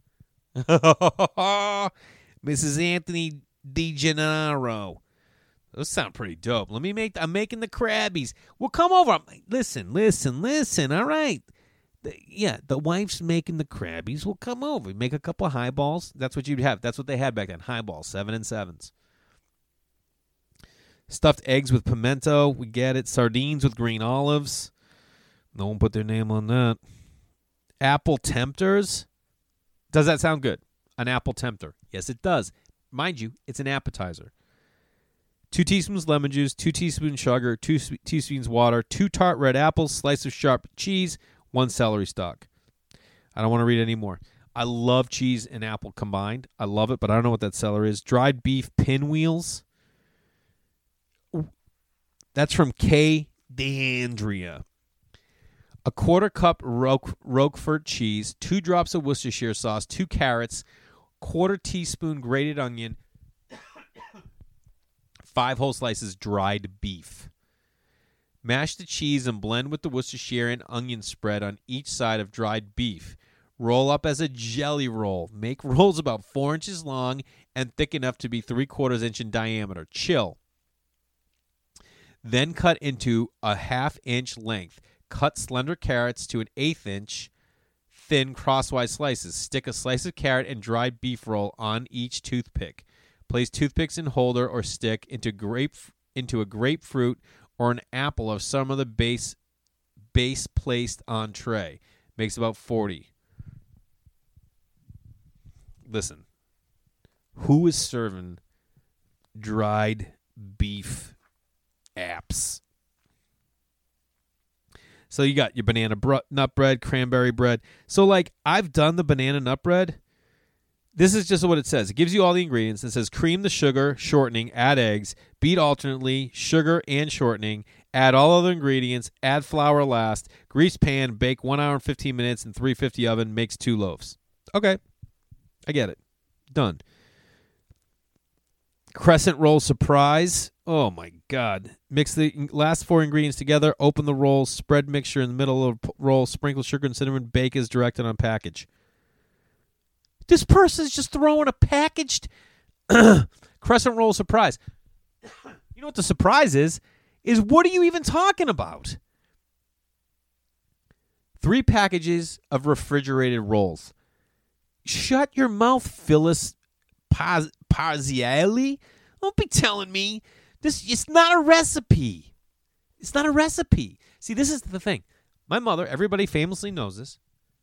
Missus Anthony DiGennaro. Those sound pretty dope. Let me make. I'm making the crabbies. Well, come over. Listen, listen, listen. All right. The, yeah, the wife's making the crabbies. Well, come over. Make a couple of highballs. That's what you'd have. That's what they had back then. Highballs, seven and sevens. Stuffed eggs with pimento. We get it. Sardines with green olives. No one put their name on that. Apple tempters. Does that sound good? An apple tempter. Yes, it does. Mind you, it's an appetizer. Two teaspoons lemon juice, two teaspoons sugar, two sp- teaspoons water, two tart red apples, slice of sharp cheese, one celery stalk. I don't want to read any more. I love cheese and apple combined. I love it, but I don't know what that celery is. Dried beef pinwheels. That's from Kay DeAndrea. A quarter cup Roque, Roquefort cheese, two drops of Worcestershire sauce, two carrots, quarter teaspoon grated onion, five whole slices dried beef. Mash the cheese and blend with the Worcestershire and onion spread on each side of dried beef. Roll up as a jelly roll. Make rolls about four inches long and thick enough to be three quarters inch in diameter. Chill. Then cut into a half inch length. Cut slender carrots to an eighth inch thin crosswise slices. Stick a slice of carrot and dried beef roll on each toothpick. Place toothpicks in holder or stick into grape into a grapefruit or an apple of some of the base base placed on tray. Makes about forty. Listen, who is serving dried beef apps? So you got your banana br- nut bread, cranberry bread. So, like, I've done the banana nut bread. This is just what it says. It gives you all the ingredients. It says cream the sugar, shortening, add eggs, beat alternately, sugar and shortening, add all other ingredients, add flour last, grease pan, bake one hour and fifteen minutes in three fifty oven, makes two loaves. Okay. I get it. Done. Crescent roll surprise. Oh, my God. Mix the last four ingredients together, open the rolls, spread mixture in the middle of the roll, sprinkle sugar and cinnamon, bake as directed on package. This person's just throwing a packaged crescent roll surprise. You know what the surprise is? Is what are you even talking about? Three packages of refrigerated rolls. Shut your mouth, Phyllis Paz- Parziale. Don't be telling me this. It's not a recipe. It's not a recipe. See, this is the thing. My mother, everybody famously knows this,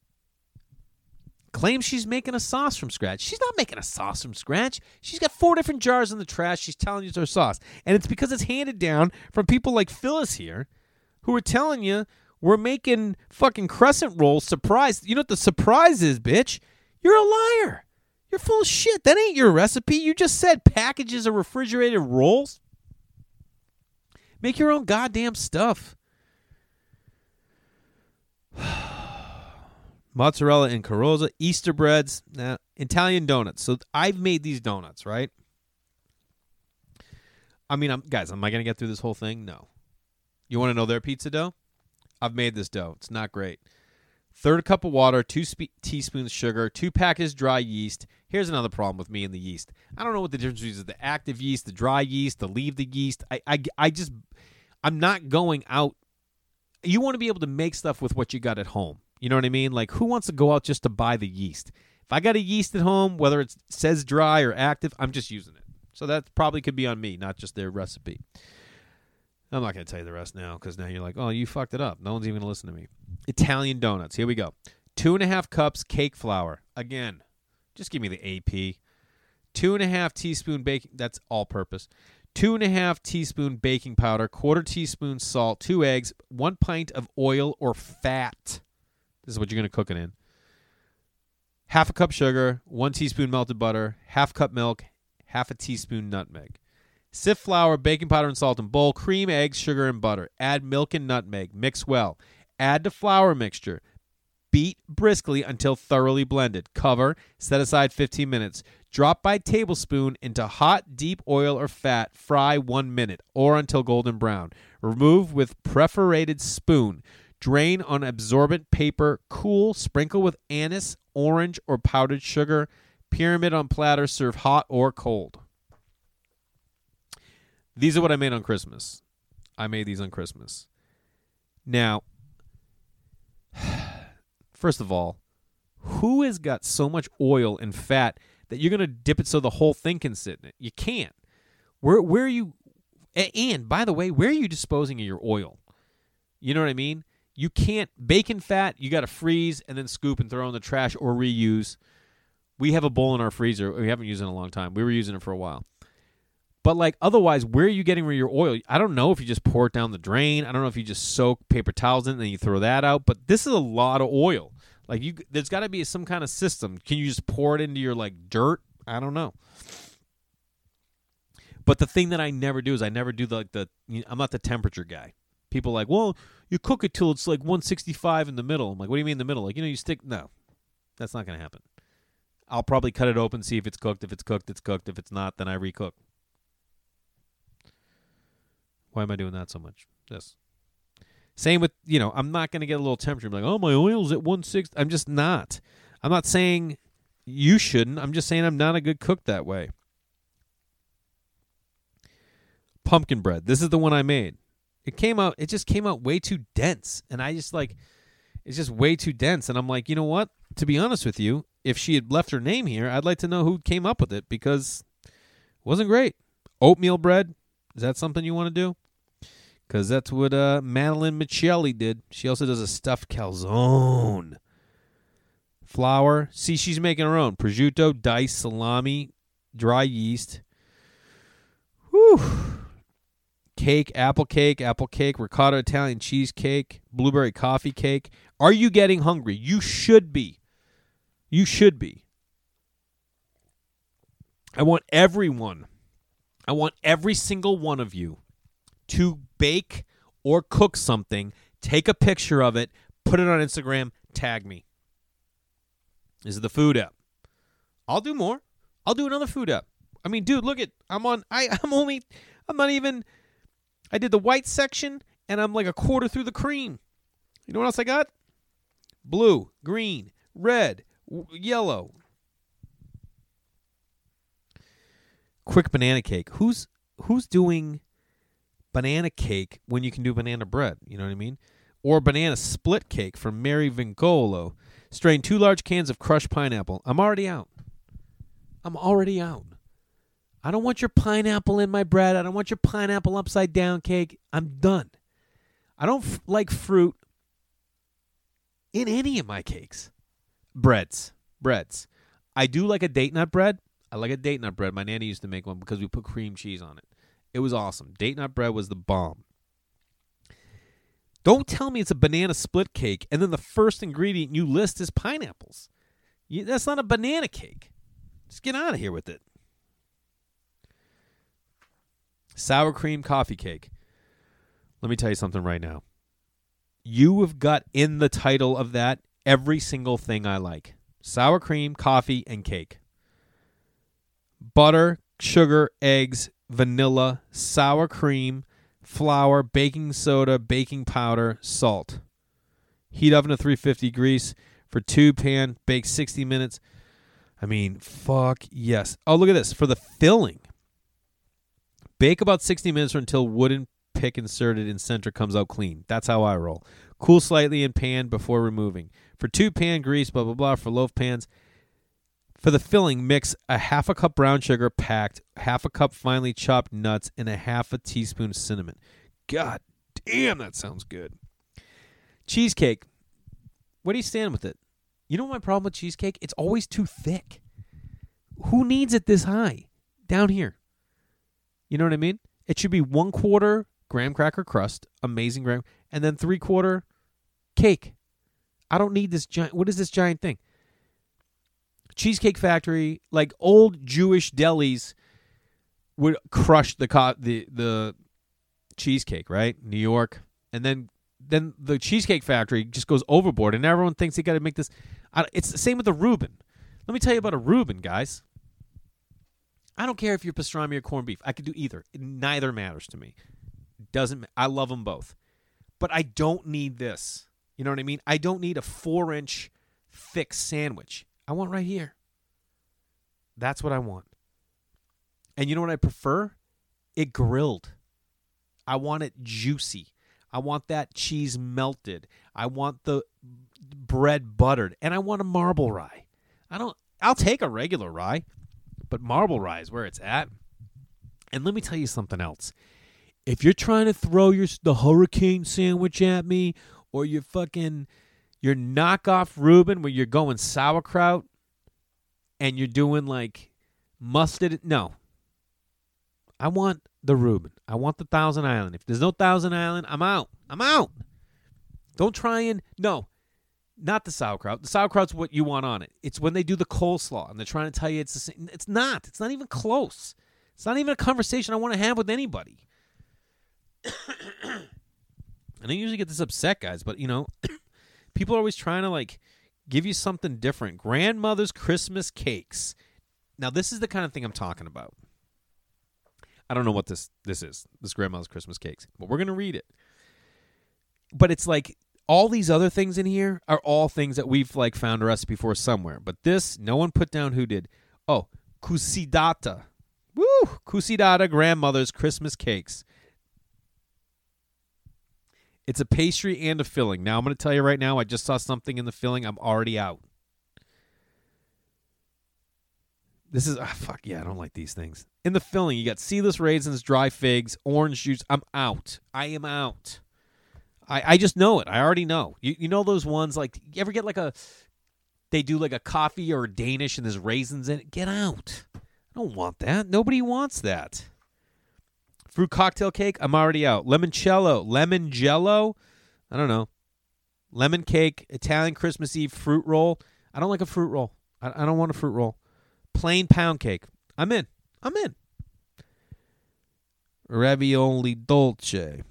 claims she's making a sauce from scratch. She's not making a sauce from scratch. She's got four different jars in the trash. She's telling you it's her sauce. And it's because it's handed down from people like Phyllis here who are telling you we're making fucking crescent rolls surprise. You know what the surprise is, bitch? You're a liar. You're full of shit. That ain't your recipe. You just said packages of refrigerated rolls. Make your own goddamn stuff. Mozzarella and Carrozza, Easter breads, nah, Italian donuts. So I've made these donuts, right? I mean, I'm, guys, am I going to get through this whole thing? No. You want to know their pizza dough? I've made this dough. It's not great. Third cup of water, two spe- teaspoons sugar, two packets dry yeast. Here's another problem with me and the yeast. I don't know what the difference is: the active yeast, the dry yeast, the leave the yeast. I, I, I just, I'm not going out. You want to be able to make stuff with what you got at home. You know what I mean? Like, who wants to go out just to buy the yeast? If I got a yeast at home, whether it says dry or active, I'm just using it. So that probably could be on me, not just their recipe. I'm not going to tell you the rest now because now you're like, oh, you fucked it up. No one's even going to listen to me. Italian donuts. Here we go. Two and a half cups cake flour. Again, just give me the A P. Two and a half teaspoon baking. That's all purpose. Two and a half teaspoon baking powder. Quarter teaspoon salt. Two eggs. One pint of oil or fat. This is what you're going to cook it in. Half a cup sugar. One teaspoon melted butter. Half cup milk. Half a teaspoon nutmeg. Sift flour, baking powder, and salt in bowl. Cream, eggs, sugar, and butter. Add milk and nutmeg. Mix well. Add the flour mixture. Beat briskly until thoroughly blended. Cover. Set aside fifteen minutes. Drop by tablespoon into hot, deep oil or fat. Fry one minute or until golden brown. Remove with perforated spoon. Drain on absorbent paper. Cool. Sprinkle with anise, orange, or powdered sugar. Pyramid on platter. Serve hot or cold. These are what I made on Christmas. I made these on Christmas. Now, first of all, who has got so much oil and fat that you're going to dip it so the whole thing can sit in it? You can't. Where where are you? And, by the way, where are you disposing of your oil? You know what I mean? You can't. Bacon fat, you got to freeze and then scoop and throw in the trash or reuse. We have a bowl in our freezer. We haven't used it in a long time. We were using it for a while. But, like, otherwise, where are you getting your oil? I don't know if you just pour it down the drain. I don't know if you just soak paper towels in and then you throw that out. But this is a lot of oil. Like, you, there's got to be some kind of system. Can you just pour it into your, like, dirt? I don't know. But the thing that I never do is I never do, the, like, the, you know, I'm not the temperature guy. People are like, well, you cook it till it's, like, one sixty-five in the middle. I'm like, what do you mean in the middle? Like, you know, you stick, no. That's not going to happen. I'll probably cut it open, see if it's cooked. If it's cooked, it's cooked. If it's not, then I recook. Why am I doing that so much? Yes. Same with, you know, I'm not going to get a little temperature. I'm like, oh, my oil's at one sixty. I'm just not. I'm not saying you shouldn't. I'm just saying I'm not a good cook that way. Pumpkin bread. This is the one I made. It came out, it just came out way too dense. And I just like, It's just way too dense. And I'm like, you know what? To be honest with you, if she had left her name here, I'd like to know who came up with it because it wasn't great. Oatmeal bread, is that something you want to do? Because that's what uh, Madeline Michelli did. She also does a stuffed calzone. Flour. See, she's making her own. Prosciutto, diced salami, dry yeast. Whew. Cake, apple cake, apple cake, ricotta Italian cheesecake, blueberry coffee cake. Are you getting hungry? You should be. You should be. I want everyone, I want every single one of you to bake or cook something, take a picture of it, put it on Instagram, tag me. This is the food app. I'll do more. I'll do another food app. I mean, dude, look at, I'm on, I, I'm only, I'm not even, I did the white section, and I'm like a quarter through the cream. You know what else I got? Blue, green, red, w- yellow. Quick banana cake. Who's, who's doing banana cake when you can do banana bread? You know what I mean? Or banana split cake from Mary Vincolo. Strain two large cans of crushed pineapple. I'm already out. I'm already out. I don't want your pineapple in my bread. I don't want your pineapple upside down cake. I'm done. I don't f- like fruit in any of my cakes. Breads. Breads. I do like a date nut bread. I like a date nut bread. My nanny used to make one because we put cream cheese on it. It was awesome. Date nut bread was the bomb. Don't tell me it's a banana split cake and then the first ingredient you list is pineapples. You, that's not a banana cake. Just get out of here with it. Sour cream coffee cake. Let me tell you something right now. You have got in the title of that every single thing I like. Sour cream, coffee, and cake. Butter, sugar, eggs, vanilla, sour cream, flour, baking soda, baking powder, salt. Heat oven to three fifty grease for two pan, bake sixty minutes. I mean, fuck yes. Oh, look at this. For the filling, bake about sixty minutes or until wooden pick inserted in center comes out clean. That's how I roll. Cool slightly in pan before removing. For two pan grease, blah, blah, blah. For loaf pans. For the filling, mix a half a cup brown sugar packed, half a cup finely chopped nuts, and a half a teaspoon cinnamon. God damn, that sounds good. Cheesecake. Where do you stand with it? You know my problem with cheesecake? It's always too thick. Who needs it this high? Down here. You know what I mean? It should be one quarter graham cracker crust, amazing graham, and then three quarter cake. I don't need this giant. What is this giant thing? Cheesecake Factory, like old Jewish delis, would crush the co- the the cheesecake, right? New York, and then then the Cheesecake Factory just goes overboard, and everyone thinks they got to make this. I, it's the same with the Reuben. Let me tell you about a Reuben, guys. I don't care if you're pastrami or corned beef. I could do either. Neither matters to me. Doesn't. I love them both, but I don't need this. You know what I mean? I don't need a four-inch thick sandwich. I want right here. That's what I want. And you know what I prefer? It grilled. I want it juicy. I want that cheese melted. I want the bread buttered. And I want a marble rye. I don't I'll take a regular rye, but marble rye is where it's at. And let me tell you something else. If you're trying to throw your the hurricane sandwich at me, or your fucking your knockoff Reuben where you're going sauerkraut and you're doing like mustard, no. I want the Reuben. I want the Thousand Island. If there's no Thousand Island, I'm out. I'm out. Don't try and, no, not the sauerkraut. The sauerkraut's what you want on it. It's when they do the coleslaw and they're trying to tell you it's the same. It's not. It's not even close. It's not even a conversation I want to have with anybody. And I usually get this upset, guys, but, you know, people are always trying to, like, give you something different. Grandmother's Christmas cakes. Now, this is the kind of thing I'm talking about. I don't know what this this is, this Grandmother's Christmas cakes, but we're going to read it. But it's like all these other things in here are all things that we've, like, found a recipe for somewhere. But this, no one put down who did. Oh, Cusidata. Woo! Cusidata Grandmother's Christmas cakes. It's a pastry and a filling. Now, I'm going to tell you right now, I just saw something in the filling. I'm already out. This is, oh, fuck yeah, I don't like these things. In the filling, you got seedless raisins, dry figs, orange juice. I'm out. I am out. I, I just know it. I already know. You you know those ones, like, you ever get like a, they do like a coffee or a Danish and there's raisins in it? Get out. I don't want that. Nobody wants that. Fruit cocktail cake, I'm already out. Limoncello, lemon jello, I don't know. Lemon cake, Italian Christmas Eve fruit roll. I don't like a fruit roll. I, I don't want a fruit roll. Plain pound cake. I'm in. I'm in. Ravioli dolce.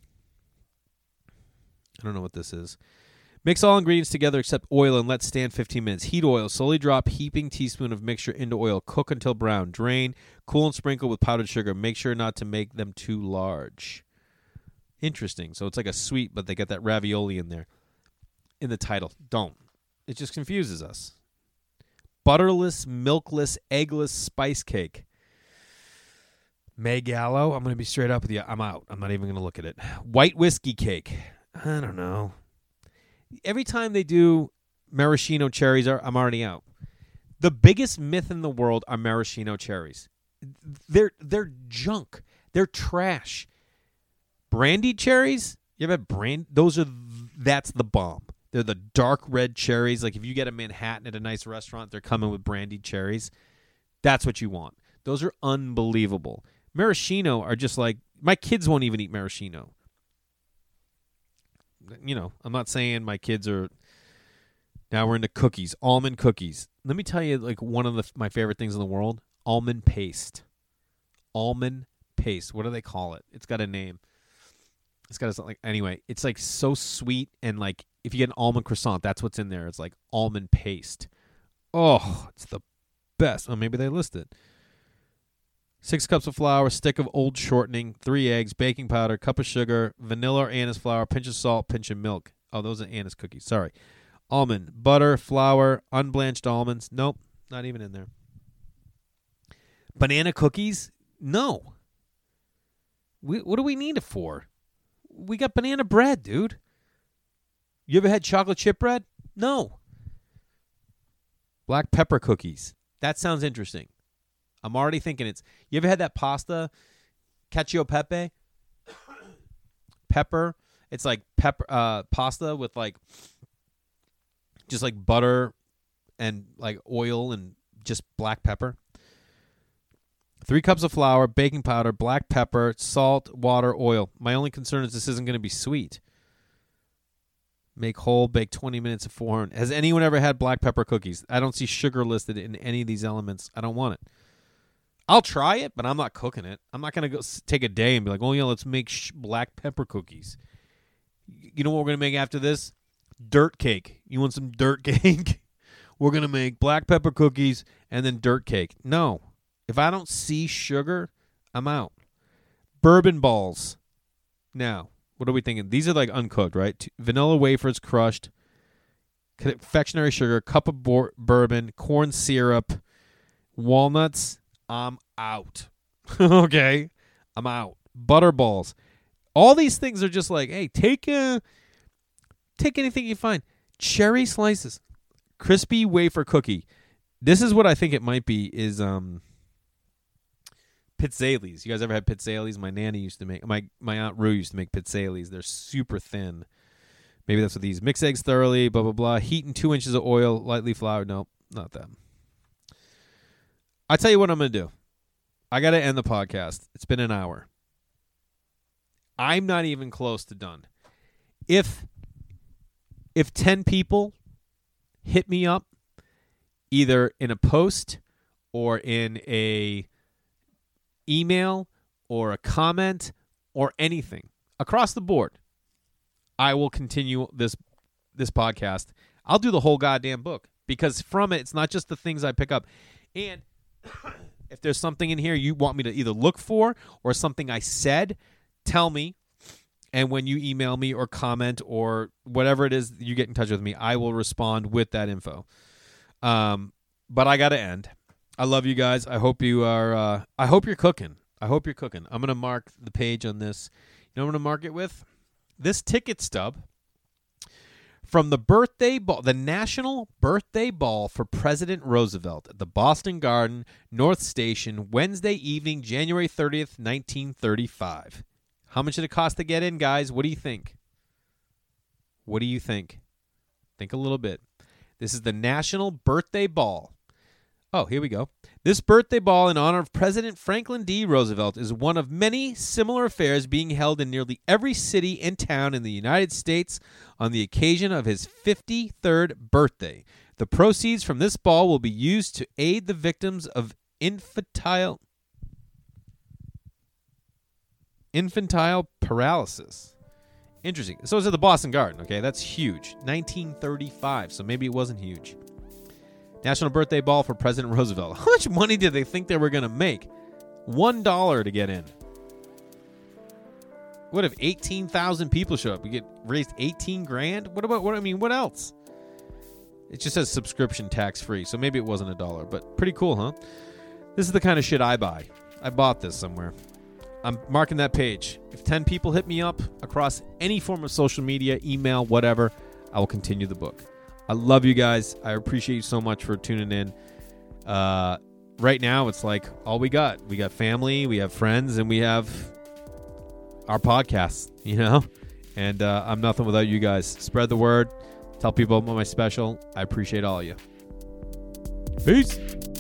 I don't know what this is. Mix all ingredients together except oil and let stand fifteen minutes. Heat oil. Slowly drop heaping teaspoon of mixture into oil. Cook until brown. Drain. Cool and sprinkle with powdered sugar. Make sure not to make them too large. Interesting. So it's like a sweet, but they got that ravioli in there. In the title. Don't. It just confuses us. Butterless, milkless, eggless spice cake. May Gallo. I'm going to be straight up with you. I'm out. I'm not even going to look at it. White whiskey cake. I don't know. Every time they do maraschino cherries, I'm already out. The biggest myth in the world are maraschino cherries. They're they're junk. They're trash. Brandied cherries? You ever had brand? Those are that's the bomb. They're the dark red cherries. Like if you get a Manhattan at a nice restaurant, they're coming with brandied cherries. That's what you want. Those are unbelievable. Maraschino are just like, my kids won't even eat maraschino. You know, I'm not saying my kids are, now we're into cookies, almond cookies. Let me tell you, like, one of the, my favorite things in the world, almond paste. Almond paste. What do they call it? It's got a name. It's got a, like, anyway, it's like so sweet, and like, if you get an almond croissant, that's what's in there. It's like almond paste. Oh, it's the best. Oh, maybe they list it. Six cups of flour, stick of old shortening, three eggs, baking powder, cup of sugar, vanilla or anise flour, pinch of salt, pinch of milk. Oh, those are anise cookies. Sorry. Almond, butter, flour, unblanched almonds. Nope, not even in there. Banana cookies? No. We, what do we need it for? We got banana bread, dude. You ever had chocolate chip bread? No. Black pepper cookies. That sounds interesting. I'm already thinking it's... You ever had that pasta? Cacio e pepe? Pepper. It's like pepper uh, pasta with like... Just like butter and like oil and just black pepper. Three cups of flour, baking powder, black pepper, salt, water, oil. My only concern is this isn't going to be sweet. Make whole, bake twenty minutes at four hundred. Has anyone ever had black pepper cookies? I don't see sugar listed in any of these elements. I don't want it. I'll try it, but I'm not cooking it. I'm not going to go take a day and be like, oh, yeah, let's make sh- black pepper cookies. You know what we're going to make after this? Dirt cake. You want some dirt cake? We're going to make black pepper cookies and then dirt cake. No. If I don't see sugar, I'm out. Bourbon balls. Now, what are we thinking? These are like uncooked, right? T- vanilla wafers crushed, confectionery sugar, cup of bo- bourbon, corn syrup, walnuts. I'm out. Okay? I'm out. Butter balls. All these things are just like, hey, take a, take anything you find. Cherry slices. Crispy wafer cookie. This is what I think it might be is um pizzelles. You guys ever had pizzelles? My nanny used to make, my, my Aunt Rue used to make pizzelles. They're super thin. Maybe that's what these. Mix eggs thoroughly, blah, blah, blah. Heat in two inches of oil, lightly floured. Nope, not that. I tell you what I'm going to do. I got to end the podcast. It's been an hour. I'm not even close to done. If if ten people hit me up, either in a post or in a email or a comment or anything across the board, I will continue this this podcast. I'll do the whole goddamn book because from it, it's not just the things I pick up. And if there's something in here you want me to either look for or something I said, tell me. And when you email me or comment or whatever it is you get in touch with me, I will respond with that info. Um, but I got to end. I love you guys. I hope you are. Uh, I hope you're cooking. I hope you're cooking. I'm gonna mark the page on this. You know what I'm gonna mark it with? this ticket stub from the birthday ball, the National Birthday Ball for President Roosevelt at the Boston Garden, North Station, Wednesday evening, January thirtieth, nineteen thirty-five. How much did it cost to get in, guys? What do you think? What do you think? Think a little bit. This is the National Birthday Ball. Oh, here we go. This birthday ball in honor of President Franklin D. Roosevelt is one of many similar affairs being held in nearly every city and town in the United States on the occasion of his fifty-third birthday. The proceeds from this ball will be used to aid the victims of infantile infantile paralysis. Interesting. So it's at the Boston Garden, okay? That's huge. nineteen thirty-five, so maybe it wasn't huge. National Birthday Ball for President Roosevelt. How much money did they think they were going to make? One dollar to get in. What if eighteen thousand people show up? We get raised eighteen grand? What about, what I mean, what else? It just says subscription tax free, so maybe it wasn't a dollar, but pretty cool, huh? This is the kind of shit I buy. I bought this somewhere. I'm marking that page. If ten people hit me up across any form of social media, email, whatever, I will continue the book. I love you guys. I appreciate you so much for tuning in. Uh, right now, it's like all we got. We got family, we have friends, and we have our podcast, you know? And uh, I'm nothing without you guys. Spread the word. Tell people about my special. I appreciate all of you. Peace.